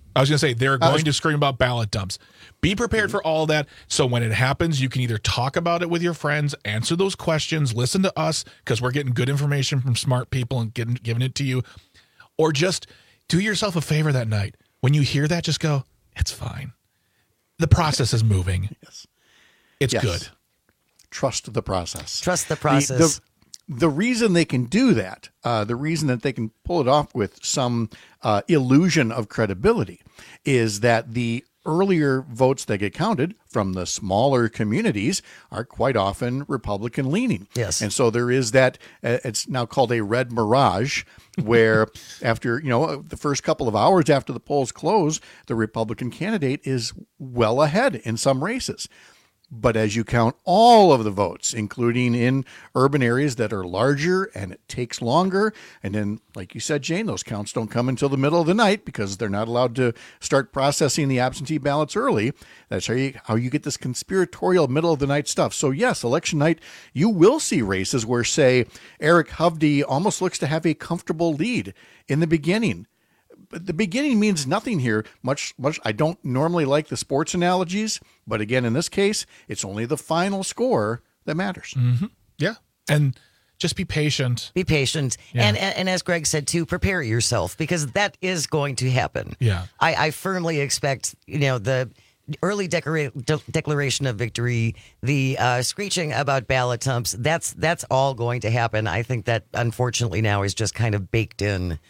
I was going to say, they're going was, to scream about ballot dumps. Be prepared mm-hmm. for all that. So when it happens, you can either talk about it with your friends, answer those questions, listen to us, because we're getting good information from smart people and getting giving it to you, or just do yourself a favor that night. When you hear that, just go, it's fine. The process is moving. Yes. It's yes. good. Trust the process. Trust the process. The, the, the reason they can do that, uh, the reason that they can pull it off with some uh, illusion of credibility, is that the earlier votes that get counted from the smaller communities are quite often Republican leaning. Yes. And so there is that, uh, it's now called a red mirage, where after, you know, the first couple of hours after the polls close, the Republican candidate is well ahead in some races. But as you count all of the votes, including in urban areas that are larger and it takes longer, and then, like you said, Jane, those counts don't come until the middle of the night because they're not allowed to start processing the absentee ballots early. That's how you, how you get this conspiratorial middle of the night stuff. So yes, election night, you will see races where, say, Eric Hovde almost looks to have a comfortable lead in the beginning. But the beginning means nothing here. Much, much. I don't normally like the sports analogies, but again, in this case, it's only the final score that matters. Mm-hmm. Yeah, and just be patient. Be patient, yeah. and, and and as Greg said too, prepare yourself because that is going to happen. Yeah, I, I firmly expect you know the early declara- de- declaration of victory, the uh, screeching about ballot dumps. That's that's all going to happen. I think that unfortunately now is just kind of baked in.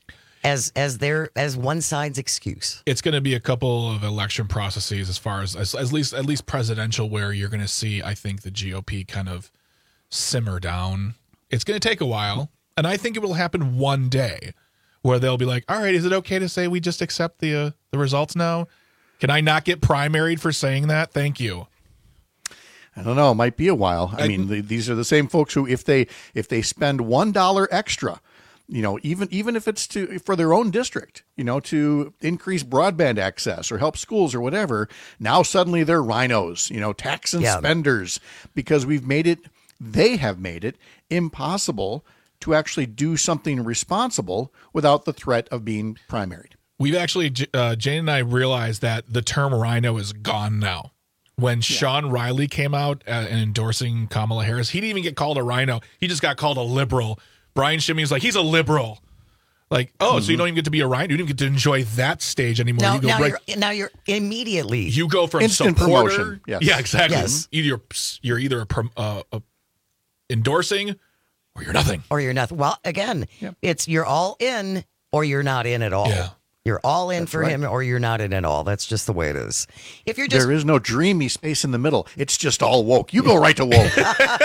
As as their as one side's excuse. It's going to be a couple of election processes as far as, as at least at least presidential, where you're going to see, I think, the G O P kind of simmer down. It's going to take a while, and I think it will happen one day where they'll be like, all right, is it okay to say we just accept the uh, the results now? Can I not get primaried for saying that? Thank you. I don't know. It might be a while. I, I mean, the, these are the same folks who, if they if they spend one dollar extra, you know, even even if it's to for their own district, you know, to increase broadband access or help schools or whatever, now suddenly they're rhinos, you know, tax and yeah. spenders, because we've made it, they have made it impossible to actually do something responsible without the threat of being primaried. We've actually, uh, Jane and I realized that the term rhino is gone now. When yeah. Sean Riley came out uh, and endorsing Kamala Harris, he didn't even get called a rhino. He just got called a liberal. Brian Shimmy was like, he's a liberal. Like, oh, mm-hmm. so you don't even get to be a rhino? You don't even get to enjoy that stage anymore. Now, you go now, right, you're, now you're immediately. You go from instant supporter. Promotion. Yes. Yeah, exactly. Yes. Either you're, you're either a, uh, a endorsing or you're nothing. Or you're nothing. Well, again, yep. it's you're all in or you're not in at all. Yeah. You're all in That's for right. him or you're not in at all. That's just the way it is. If you're just There is no dreamy space in the middle. It's just all woke. You go right to woke.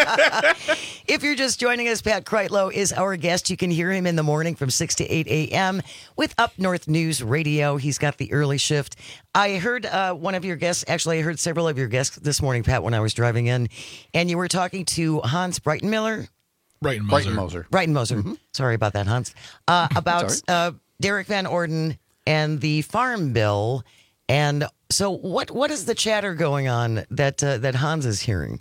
If you're just joining us, Pat Kreitlow is our guest. You can hear him in the morning from six to eight a.m. with Up North News Radio. He's got the early shift. I heard uh, one of your guests, actually I heard several of your guests this morning, Pat, when I was driving in, and you were talking to Hans Breitenmiller. Breitenmoser. Breitenmoser. Breitenmoser. Mm-hmm. Sorry about that, Hans. Uh, about uh, Derek Van Orden and the Farm Bill. And so what what is the chatter going on that uh, that Hans is hearing?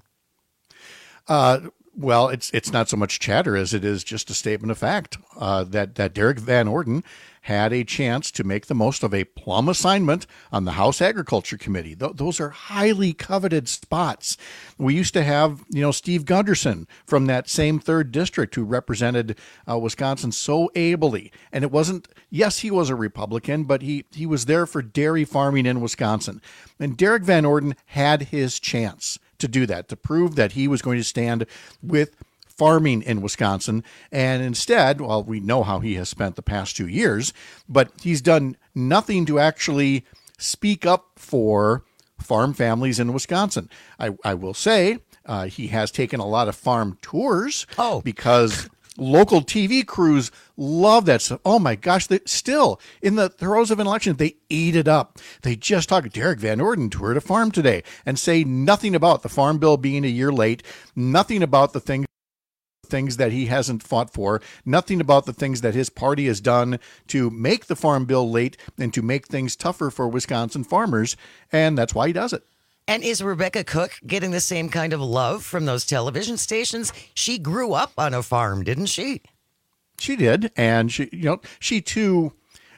Uh, well, it's it's not so much chatter as it is just a statement of fact uh, that, that Derek Van Orden had a chance to make the most of a plum assignment on the House Agriculture Committee. Th- those are highly coveted spots. We used to have, you know, Steve Gunderson from that same third district who represented uh, Wisconsin so ably. And it wasn't, yes, he was a Republican, but he, he was there for dairy farming in Wisconsin. And Derek Van Orden had his chance to do that, to prove that he was going to stand with farming in Wisconsin. And instead, well, we know how he has spent the past two years, but he's done nothing to actually speak up for farm families in Wisconsin. I, I will say uh, he has taken a lot of farm tours oh. because local T V crews love that stuff. Oh my gosh, they, still in the throes of an election, they eat it up. They just talk. Derek Van Orden toured a farm today and say nothing about the Farm Bill being a year late, nothing about the things things that he hasn't fought for, nothing about the things that his party has done to make the Farm Bill late and to make things tougher for Wisconsin farmers. And that's why he does it. And is Rebecca Cook getting the same kind of love from those television stations? She grew up on a farm, didn't she? She did. And she, you know, she too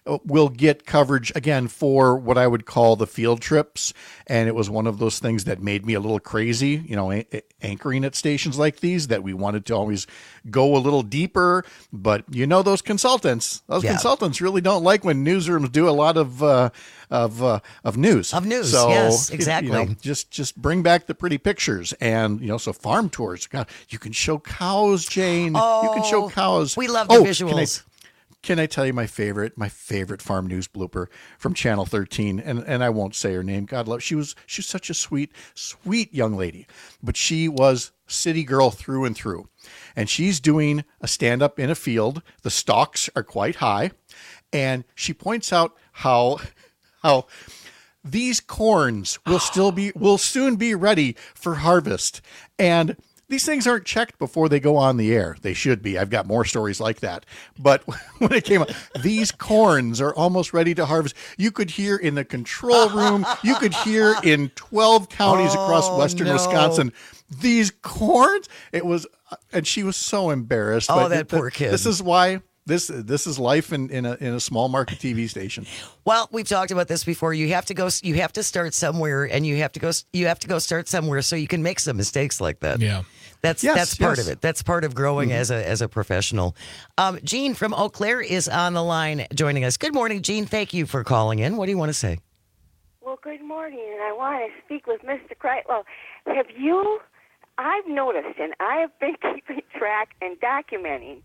will get coverage again for what I would call the field trips. And it was one of those things that made me a little crazy, you know, a- anchoring at stations like these, that we wanted to always go a little deeper. But you know, those consultants, those Yeah. consultants really don't like when newsrooms do a lot of, uh, of, uh, of news. Of news, so, yes, you exactly. know, just, just bring back the pretty pictures. And, you know, so farm tours, God, you can show cows, Jane. Oh, you can show cows. we love the Oh, visuals. Can I, can I tell you my favorite, my favorite farm news blooper from Channel thirteen? And and I won't say her name. God love. She was she was such a sweet, sweet young lady, but she was city girl through and through. And she's doing a stand up in a field. The stalks are quite high, and she points out how how these corns will still be will soon be ready for harvest. And these things aren't checked before they go on the air. They should be. I've got more stories like that. But when it came up, these corns are almost ready to harvest. You could hear in the control room, you could hear in twelve counties Oh, across western no. Wisconsin, these corns. It was, and she was so embarrassed. Oh, but that it- poor kid. This is why this this is life in, in a in a small market T V station. Well, we've talked about this before. You have to go. You have to start somewhere, and you have to go. You have to go start somewhere so you can make some mistakes like that. Yeah, that's Yes, that's part yes. of it. That's part of growing Mhm. as a as a professional. Um, Jean from Eau Claire is on the line joining us. Good morning, Jean. Thank you for calling in. What do you want to say? Well, good morning, and I want to speak with Mister Kreitlow. Have you, I've noticed, and I have been keeping track and documenting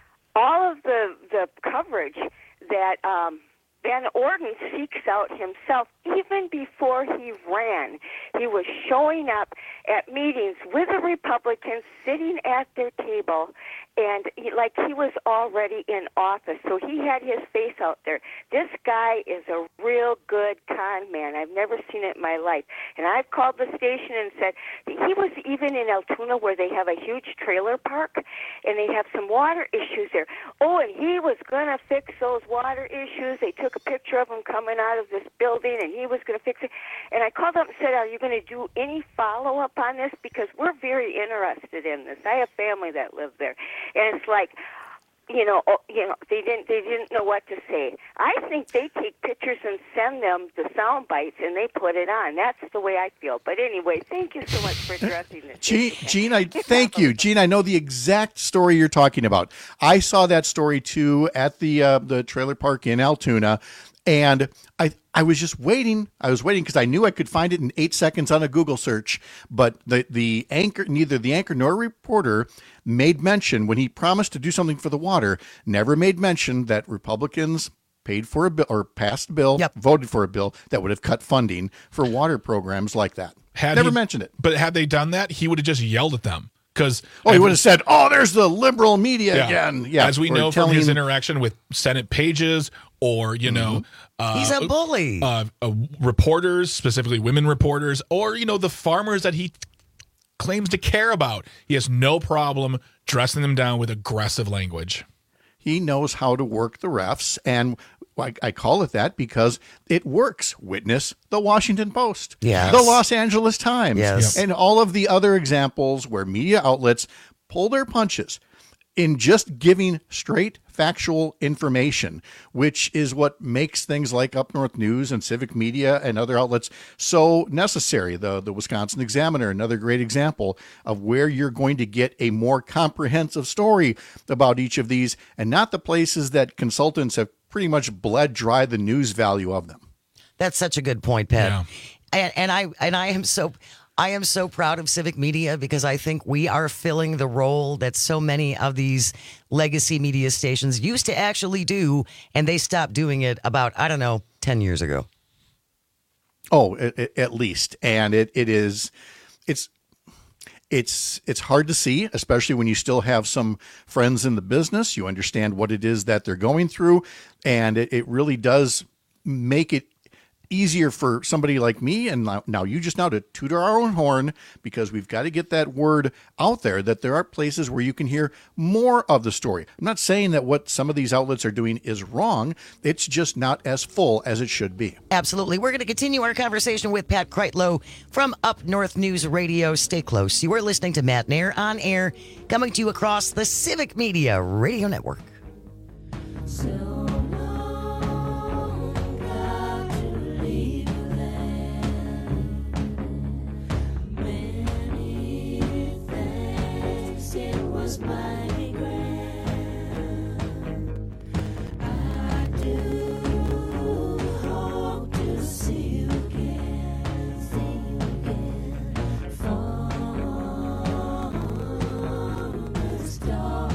all of the, the coverage that um, Van Orden seeks out himself. Even before he ran, he was showing up at meetings with the Republicans, sitting at their table, and he, like he was already in office. So he had his face out there. This guy is a real good con man. I've never seen it in my life. And I've called the station and said, he was even in Altoona where they have a huge trailer park, and they have some water issues there. Oh, and he was going to fix those water issues. They took a picture of him coming out of this building, and he was going to fix it. And I called up and said, are you going to do any follow-up on this? Because we're very interested in this. I have family that live there. And it's like, you know, oh, you know, they didn't they didn't know what to say. I think they take pictures and send them the sound bites, and they put it on. That's the way I feel. But anyway, thank you so much for addressing this. Gene, Gene, I thank you, Gene. I know the exact story you're talking about. I saw that story too at the uh, the trailer park in Altoona, and I I was just waiting. I was waiting because I knew I could find it in eight seconds on a Google search. But the the anchor, neither the anchor nor reporter made mention when he promised to do something for the water. Never made mention that Republicans paid for a bill or passed a bill, voted for a bill that would have cut funding for water programs like that. Had Never he- mentioned it. But had they done that, he would have just yelled at them. Because Oh, he would have said, "Oh, there's the liberal media again." Yeah, as we or know from his telling- interaction with Senate pages, or you know, uh, He's a bully. Uh, uh, reporters, specifically women reporters, or you know, the farmers that he claims to care about. He has no problem dressing them down with aggressive language. He knows how to work the refs, and I, I call it that because it works. Witness the Washington Post, Yes. the Los Angeles Times, Yes. and all of the other examples where media outlets pull their punches in just giving straight factual information, which is what makes things like Up North News and Civic Media and other outlets so necessary. The, the Wisconsin Examiner, another great example of where you're going to get a more comprehensive story about each of these, and not the places that consultants have pretty much bled dry the news value of them. That's such a good point, Pat. And, and I and I am so I am so proud of Civic Media because I think we are filling the role that so many of these legacy media stations used to actually do, and they stopped doing it about, I don't know, ten years ago. Oh, at, at least. And it, it is, it's, it's, it's hard to see, especially when you still have some friends in the business. You understand what it is that they're going through. And it, it really does make it easier for somebody like me and now, now you just now to toot our own horn, because we've got to get that word out there that there are places where you can hear more of the story. I'm not saying that what some of these outlets are doing is wrong. It's just not as full as it should be. Absolutely. We're going to continue our conversation with Pat Kreitlow from Up North News Radio. Stay close. You are listening to Matt Nair on air, coming to you across the Civic Media Radio Network. So long. was mighty grand. I do hope to see you again, see you again from the start.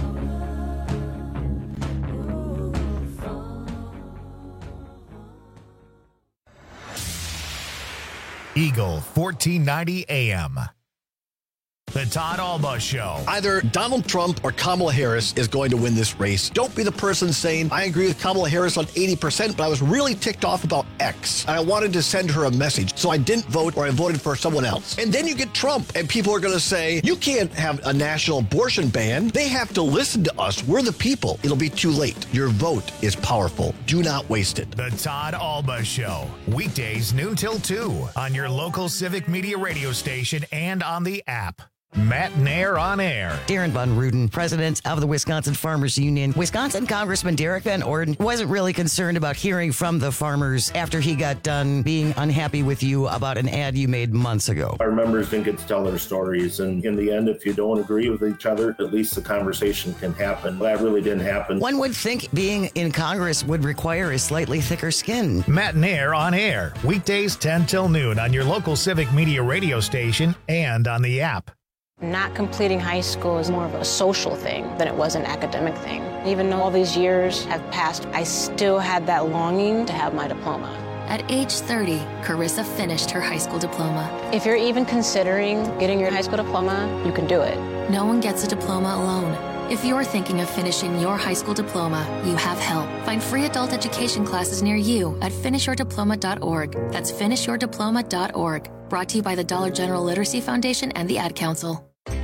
Eagle fourteen ninety A M. The Todd Alba Show. Either Donald Trump or Kamala Harris is going to win this race. Don't be the person saying, I agree with Kamala Harris on eighty percent, but I was really ticked off about X. And I wanted to send her a message, so I didn't vote or I voted for someone else. And then you get Trump, and people are going to say, you can't have a national abortion ban. They have to listen to us. We're the people. It'll be too late. Your vote is powerful. Do not waste it. The Todd Alba Show. Weekdays noon till two on your local Civic Media radio station and on the app. Matt Nair on air. Darren Von Ruden, president of the Wisconsin Farmers Union. Wisconsin Congressman Derek Van Orden wasn't really concerned about hearing from the farmers after he got done being unhappy with you about an ad you made months ago. Our members didn't get to tell their stories, and in the end, if you don't agree with each other, at least the conversation can happen. That really didn't happen. One would think being in Congress would require a slightly thicker skin. Matt Nair on air. Weekdays ten till noon on your local Civic Media radio station and on the app. Not completing high school is more of a social thing than it was an academic thing. Even though all these years have passed, I still had that longing to have my diploma. At age thirty, Carissa finished her high school diploma. If you're even considering getting your high school diploma, you can do it. No one gets a diploma alone. If you're thinking of finishing your high school diploma, you have help. Find free adult education classes near you at finish your diploma dot org. That's finish your diploma dot org. Brought to you by the Dollar General Literacy Foundation and the Ad Council.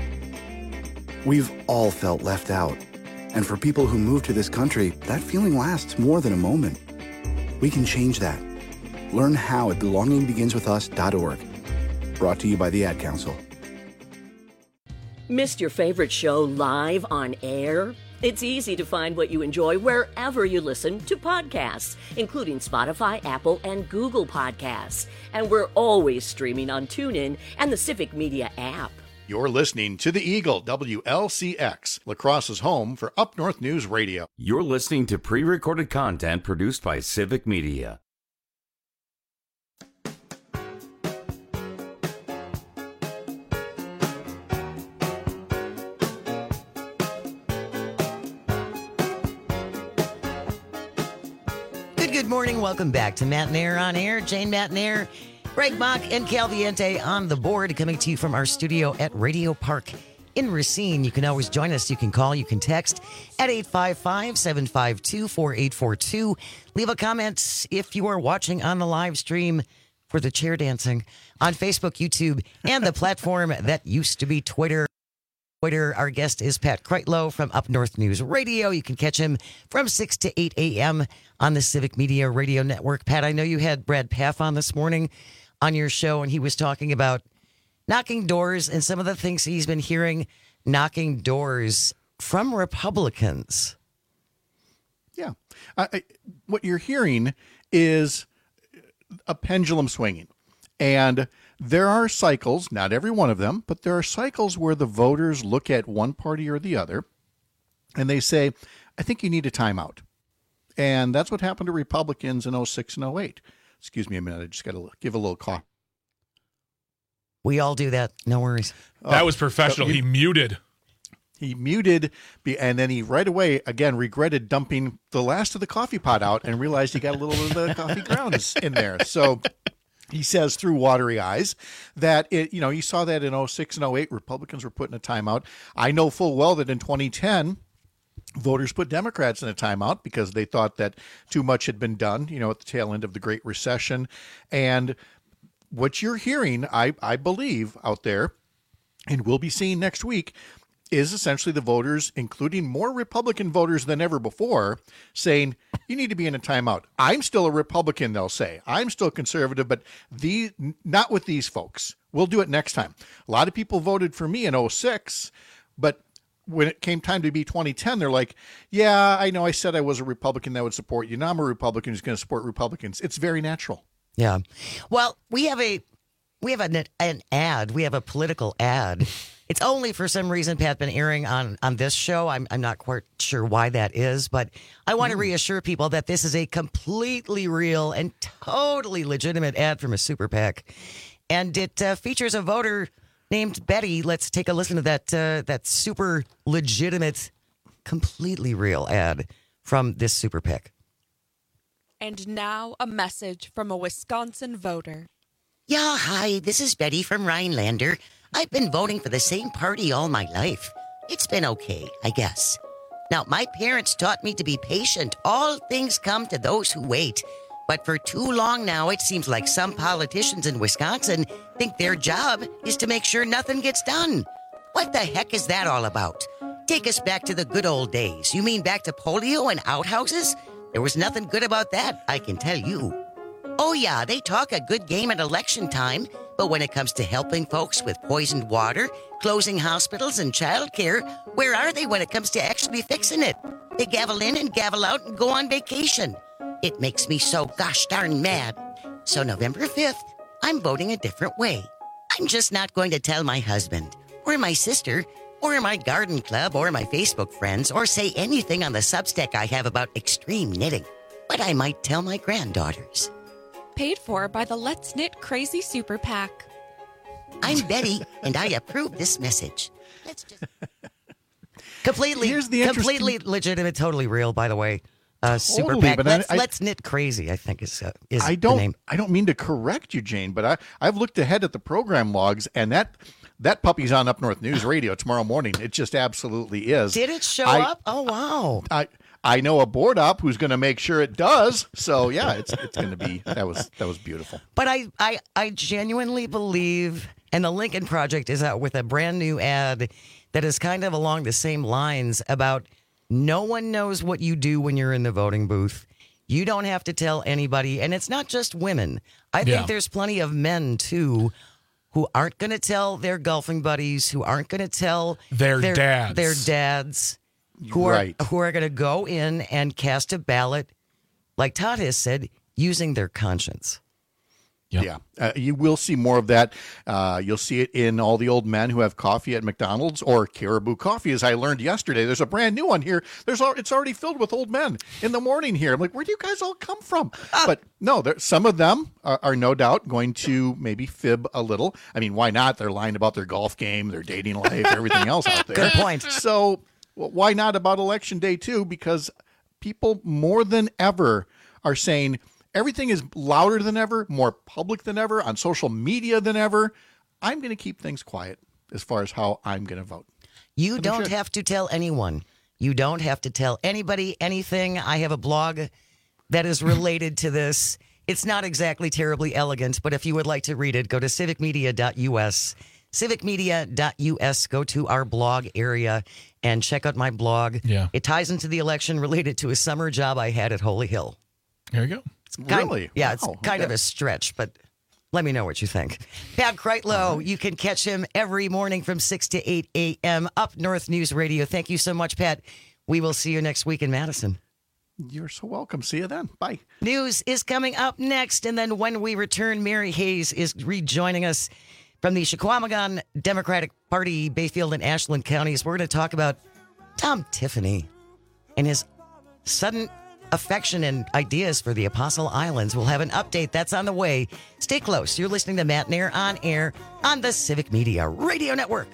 We've all felt left out. And for people who move to this country, that feeling lasts more than a moment. We can change that. Learn how at belonging begins with us dot org. Brought to you by the Ad Council. Missed your favorite show live on air? It's easy to find what you enjoy wherever you listen to podcasts, including Spotify, Apple, and Google Podcasts. And we're always streaming on TuneIn and the Civic Media app. You're listening to the Eagle, W L C X, La Crosse's home for Up North News Radio. You're listening to pre-recorded content produced by Civic Media. Good, good morning. Welcome back to Matt Nair on air. Jane Matt Nair, Greg Mock, and Cal Viente on the board, coming to you from our studio at Radio Park in Racine. You can always join us. You can call, you can text at eight five five, seven five two, four eight four two. Leave a comment if you are watching on the live stream for the chair dancing on Facebook, YouTube, and the platform that used to be Twitter. Twitter, our guest is Pat Kreitlow from Up North News Radio. You can catch him from six to eight a.m. on the Civic Media Radio Network. Pat, I know you had Brad Paff on this morning on your show, and he was talking about knocking doors and some of the things he's been hearing knocking doors from Republicans. Yeah. Uh, what you're hearing is a pendulum swinging. And there are cycles, not every one of them, but there are cycles where the voters look at one party or the other and they say, I think you need a timeout. And that's what happened to Republicans in oh six and oh eight. Excuse me a minute. I just got to give a little cough. We all do that. No worries. That was professional. So he, he muted. He muted, and then he right away, again, regretted dumping the last of the coffee pot out and realized he got a little of the coffee grounds in there. So he says through watery eyes that, it, you know, you saw that in oh six and oh eight, Republicans were putting a timeout. I know full well that in twenty ten, voters put Democrats in a timeout because they thought that too much had been done, you know, at the tail end of the Great Recession. And what you're hearing, I, I believe, out there, and we'll be seeing next week, is essentially the voters, including more Republican voters than ever before, saying, you need to be in a timeout. I'm still a Republican, they'll say. I'm still conservative, but the, not with these folks. We'll do it next time. A lot of people voted for me in oh six, but when it came time to be twenty ten, they're like, yeah, I know I said I was a Republican that would support you. Now I'm a Republican who's going to support Republicans. It's very natural. Yeah. Well, we have a we have an, an ad. We have a political ad It's only for some reason, Pat, been airing on, on this show. I'm, I'm not quite sure why that is, but I want to reassure people that this is a completely real and totally legitimate ad from a super PAC. And it uh, features a voter named Betty. Let's take a listen to that, uh, that super legitimate, completely real ad from this super PAC. And now a message from a Wisconsin voter. Yeah, hi, this is Betty from Rhinelander. I've been voting for the same party all my life. It's been okay, I guess. Now, my parents taught me to be patient. All things come to those who wait. But for too long now, it seems like some politicians in Wisconsin think their job is to make sure nothing gets done. What the heck is that all about? Take us back to the good old days. You mean back to polio and outhouses? There was nothing good about that, I can tell you. Oh yeah, they talk a good game at election time, but when it comes to helping folks with poisoned water, closing hospitals and childcare, where are they when it comes to actually fixing it? They gavel in and gavel out and go on vacation. It makes me so gosh darn mad. So November fifth, I'm voting a different way. I'm just not going to tell my husband, or my sister, or my garden club, or my Facebook friends, or say anything on the Substack I have about extreme knitting. But I might tell my granddaughters. Paid for by the Let's Knit Crazy Super PAC. I'm Betty, and I approve this message. Let's just... Completely, Here's the completely legitimate, totally real, by the way. Uh, super Totally, PAC. but I- Let's, I- let's knit crazy, I think is, uh, is I the don't. name. I don't mean to correct you, Jane, but I I've looked ahead at the program logs, and that that puppy's on Up North News Radio tomorrow morning. It just absolutely is. Did it show I- up? Oh, wow. I I know a board op who's going to make sure it does. So yeah, it's it's going to be that was that was beautiful. But I, I, I genuinely believe, and the Lincoln Project is out with a brand new ad that is kind of along the same lines about no one knows what you do when you're in the voting booth. You don't have to tell anybody. And it's not just women. I Yeah. think there's plenty of men, too, who aren't going to tell their golfing buddies, who aren't going to tell Their dads. Their dads. Who are, Right. who are going to go in and cast a ballot, like Todd has said, using their conscience. Yeah, uh, you will see more of that. Uh, you'll see it in all the old men who have coffee at McDonald's or Caribou Coffee, as I learned yesterday. There's a brand new one here. There's al- it's already filled with old men in the morning here. I'm like, where do you guys all come from? But no, there, some of them are, are no doubt going to maybe fib a little. I mean, why not? They're lying about their golf game, their dating life, everything else out there. Good point. So well, why not about election day too? Because people more than ever are saying everything is louder than ever, more public than ever, on social media than ever. I'm going to keep things quiet as far as how I'm going to vote. You And we don't should. have to tell anyone. You don't have to tell anybody anything. I have a blog that is related to this. It's not exactly terribly elegant, but if you would like to read it, go to civic media dot U S. civic media dot U S. Go to our blog area and check out my blog. Yeah. It ties into the election related to a summer job I had at Holy Hill. There you go. It's kind, Really? Yeah, Wow, it's kind of okay. a stretch, but let me know what you think. Pat Kreitlow, you can catch him every morning from six to eight a.m. Up North News Radio. Thank you so much, Pat. We will see you next week in Madison. You're so welcome. See you then. Bye. News is coming up next, and then when we return, Mary Hayes is rejoining us from the Chequamegon Democratic Party, Bayfield and Ashland counties. We're going to talk about Tom Tiffany and his sudden affection and ideas for the Apostle Islands. We'll have an update. That's on the way. Stay close. You're listening to Matt Nair on air on the Civic Media Radio Network.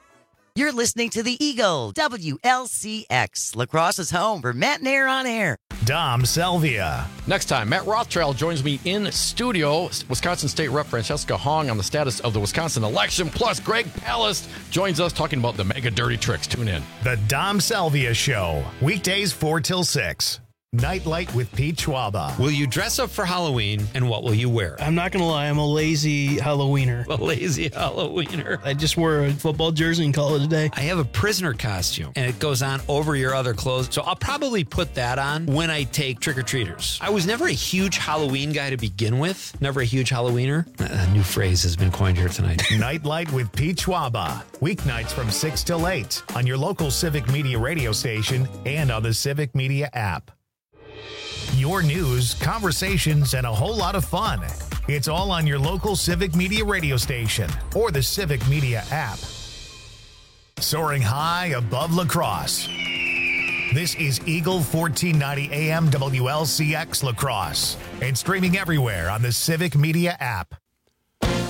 You're listening to the Eagle, W L C X, La Crosse's home for Matt Nair on air. Dom Selvia. Next time, Matt Rothschild joins me in studio. Wisconsin State Rep Francesca Hong on the status of the Wisconsin election. Plus, Greg Palast joins us talking about the mega dirty tricks. Tune in. The Dom Selvia Show. Weekdays four till six. Nightlight with Pete Schwaba. Will you dress up for Halloween, and what will you wear? I'm not going to lie, I'm a lazy Halloweener. A lazy Halloweener. I just wear a football jersey and call it a day. I have a prisoner costume, and it goes on over your other clothes, so I'll probably put that on when I take trick-or-treaters. I was never a huge Halloween guy to begin with. Never a huge Halloweener. A new phrase has been coined here tonight. Nightlight with Pete Schwaba. Weeknights from six till eight on your local Civic Media radio station and on the Civic Media app. Your news, conversations, and a whole lot of fun. It's all on your local Civic Media radio station or the Civic Media app. Soaring high above La Crosse. This is Eagle fourteen ninety A M W L C X La Crosse and streaming everywhere on the Civic Media app.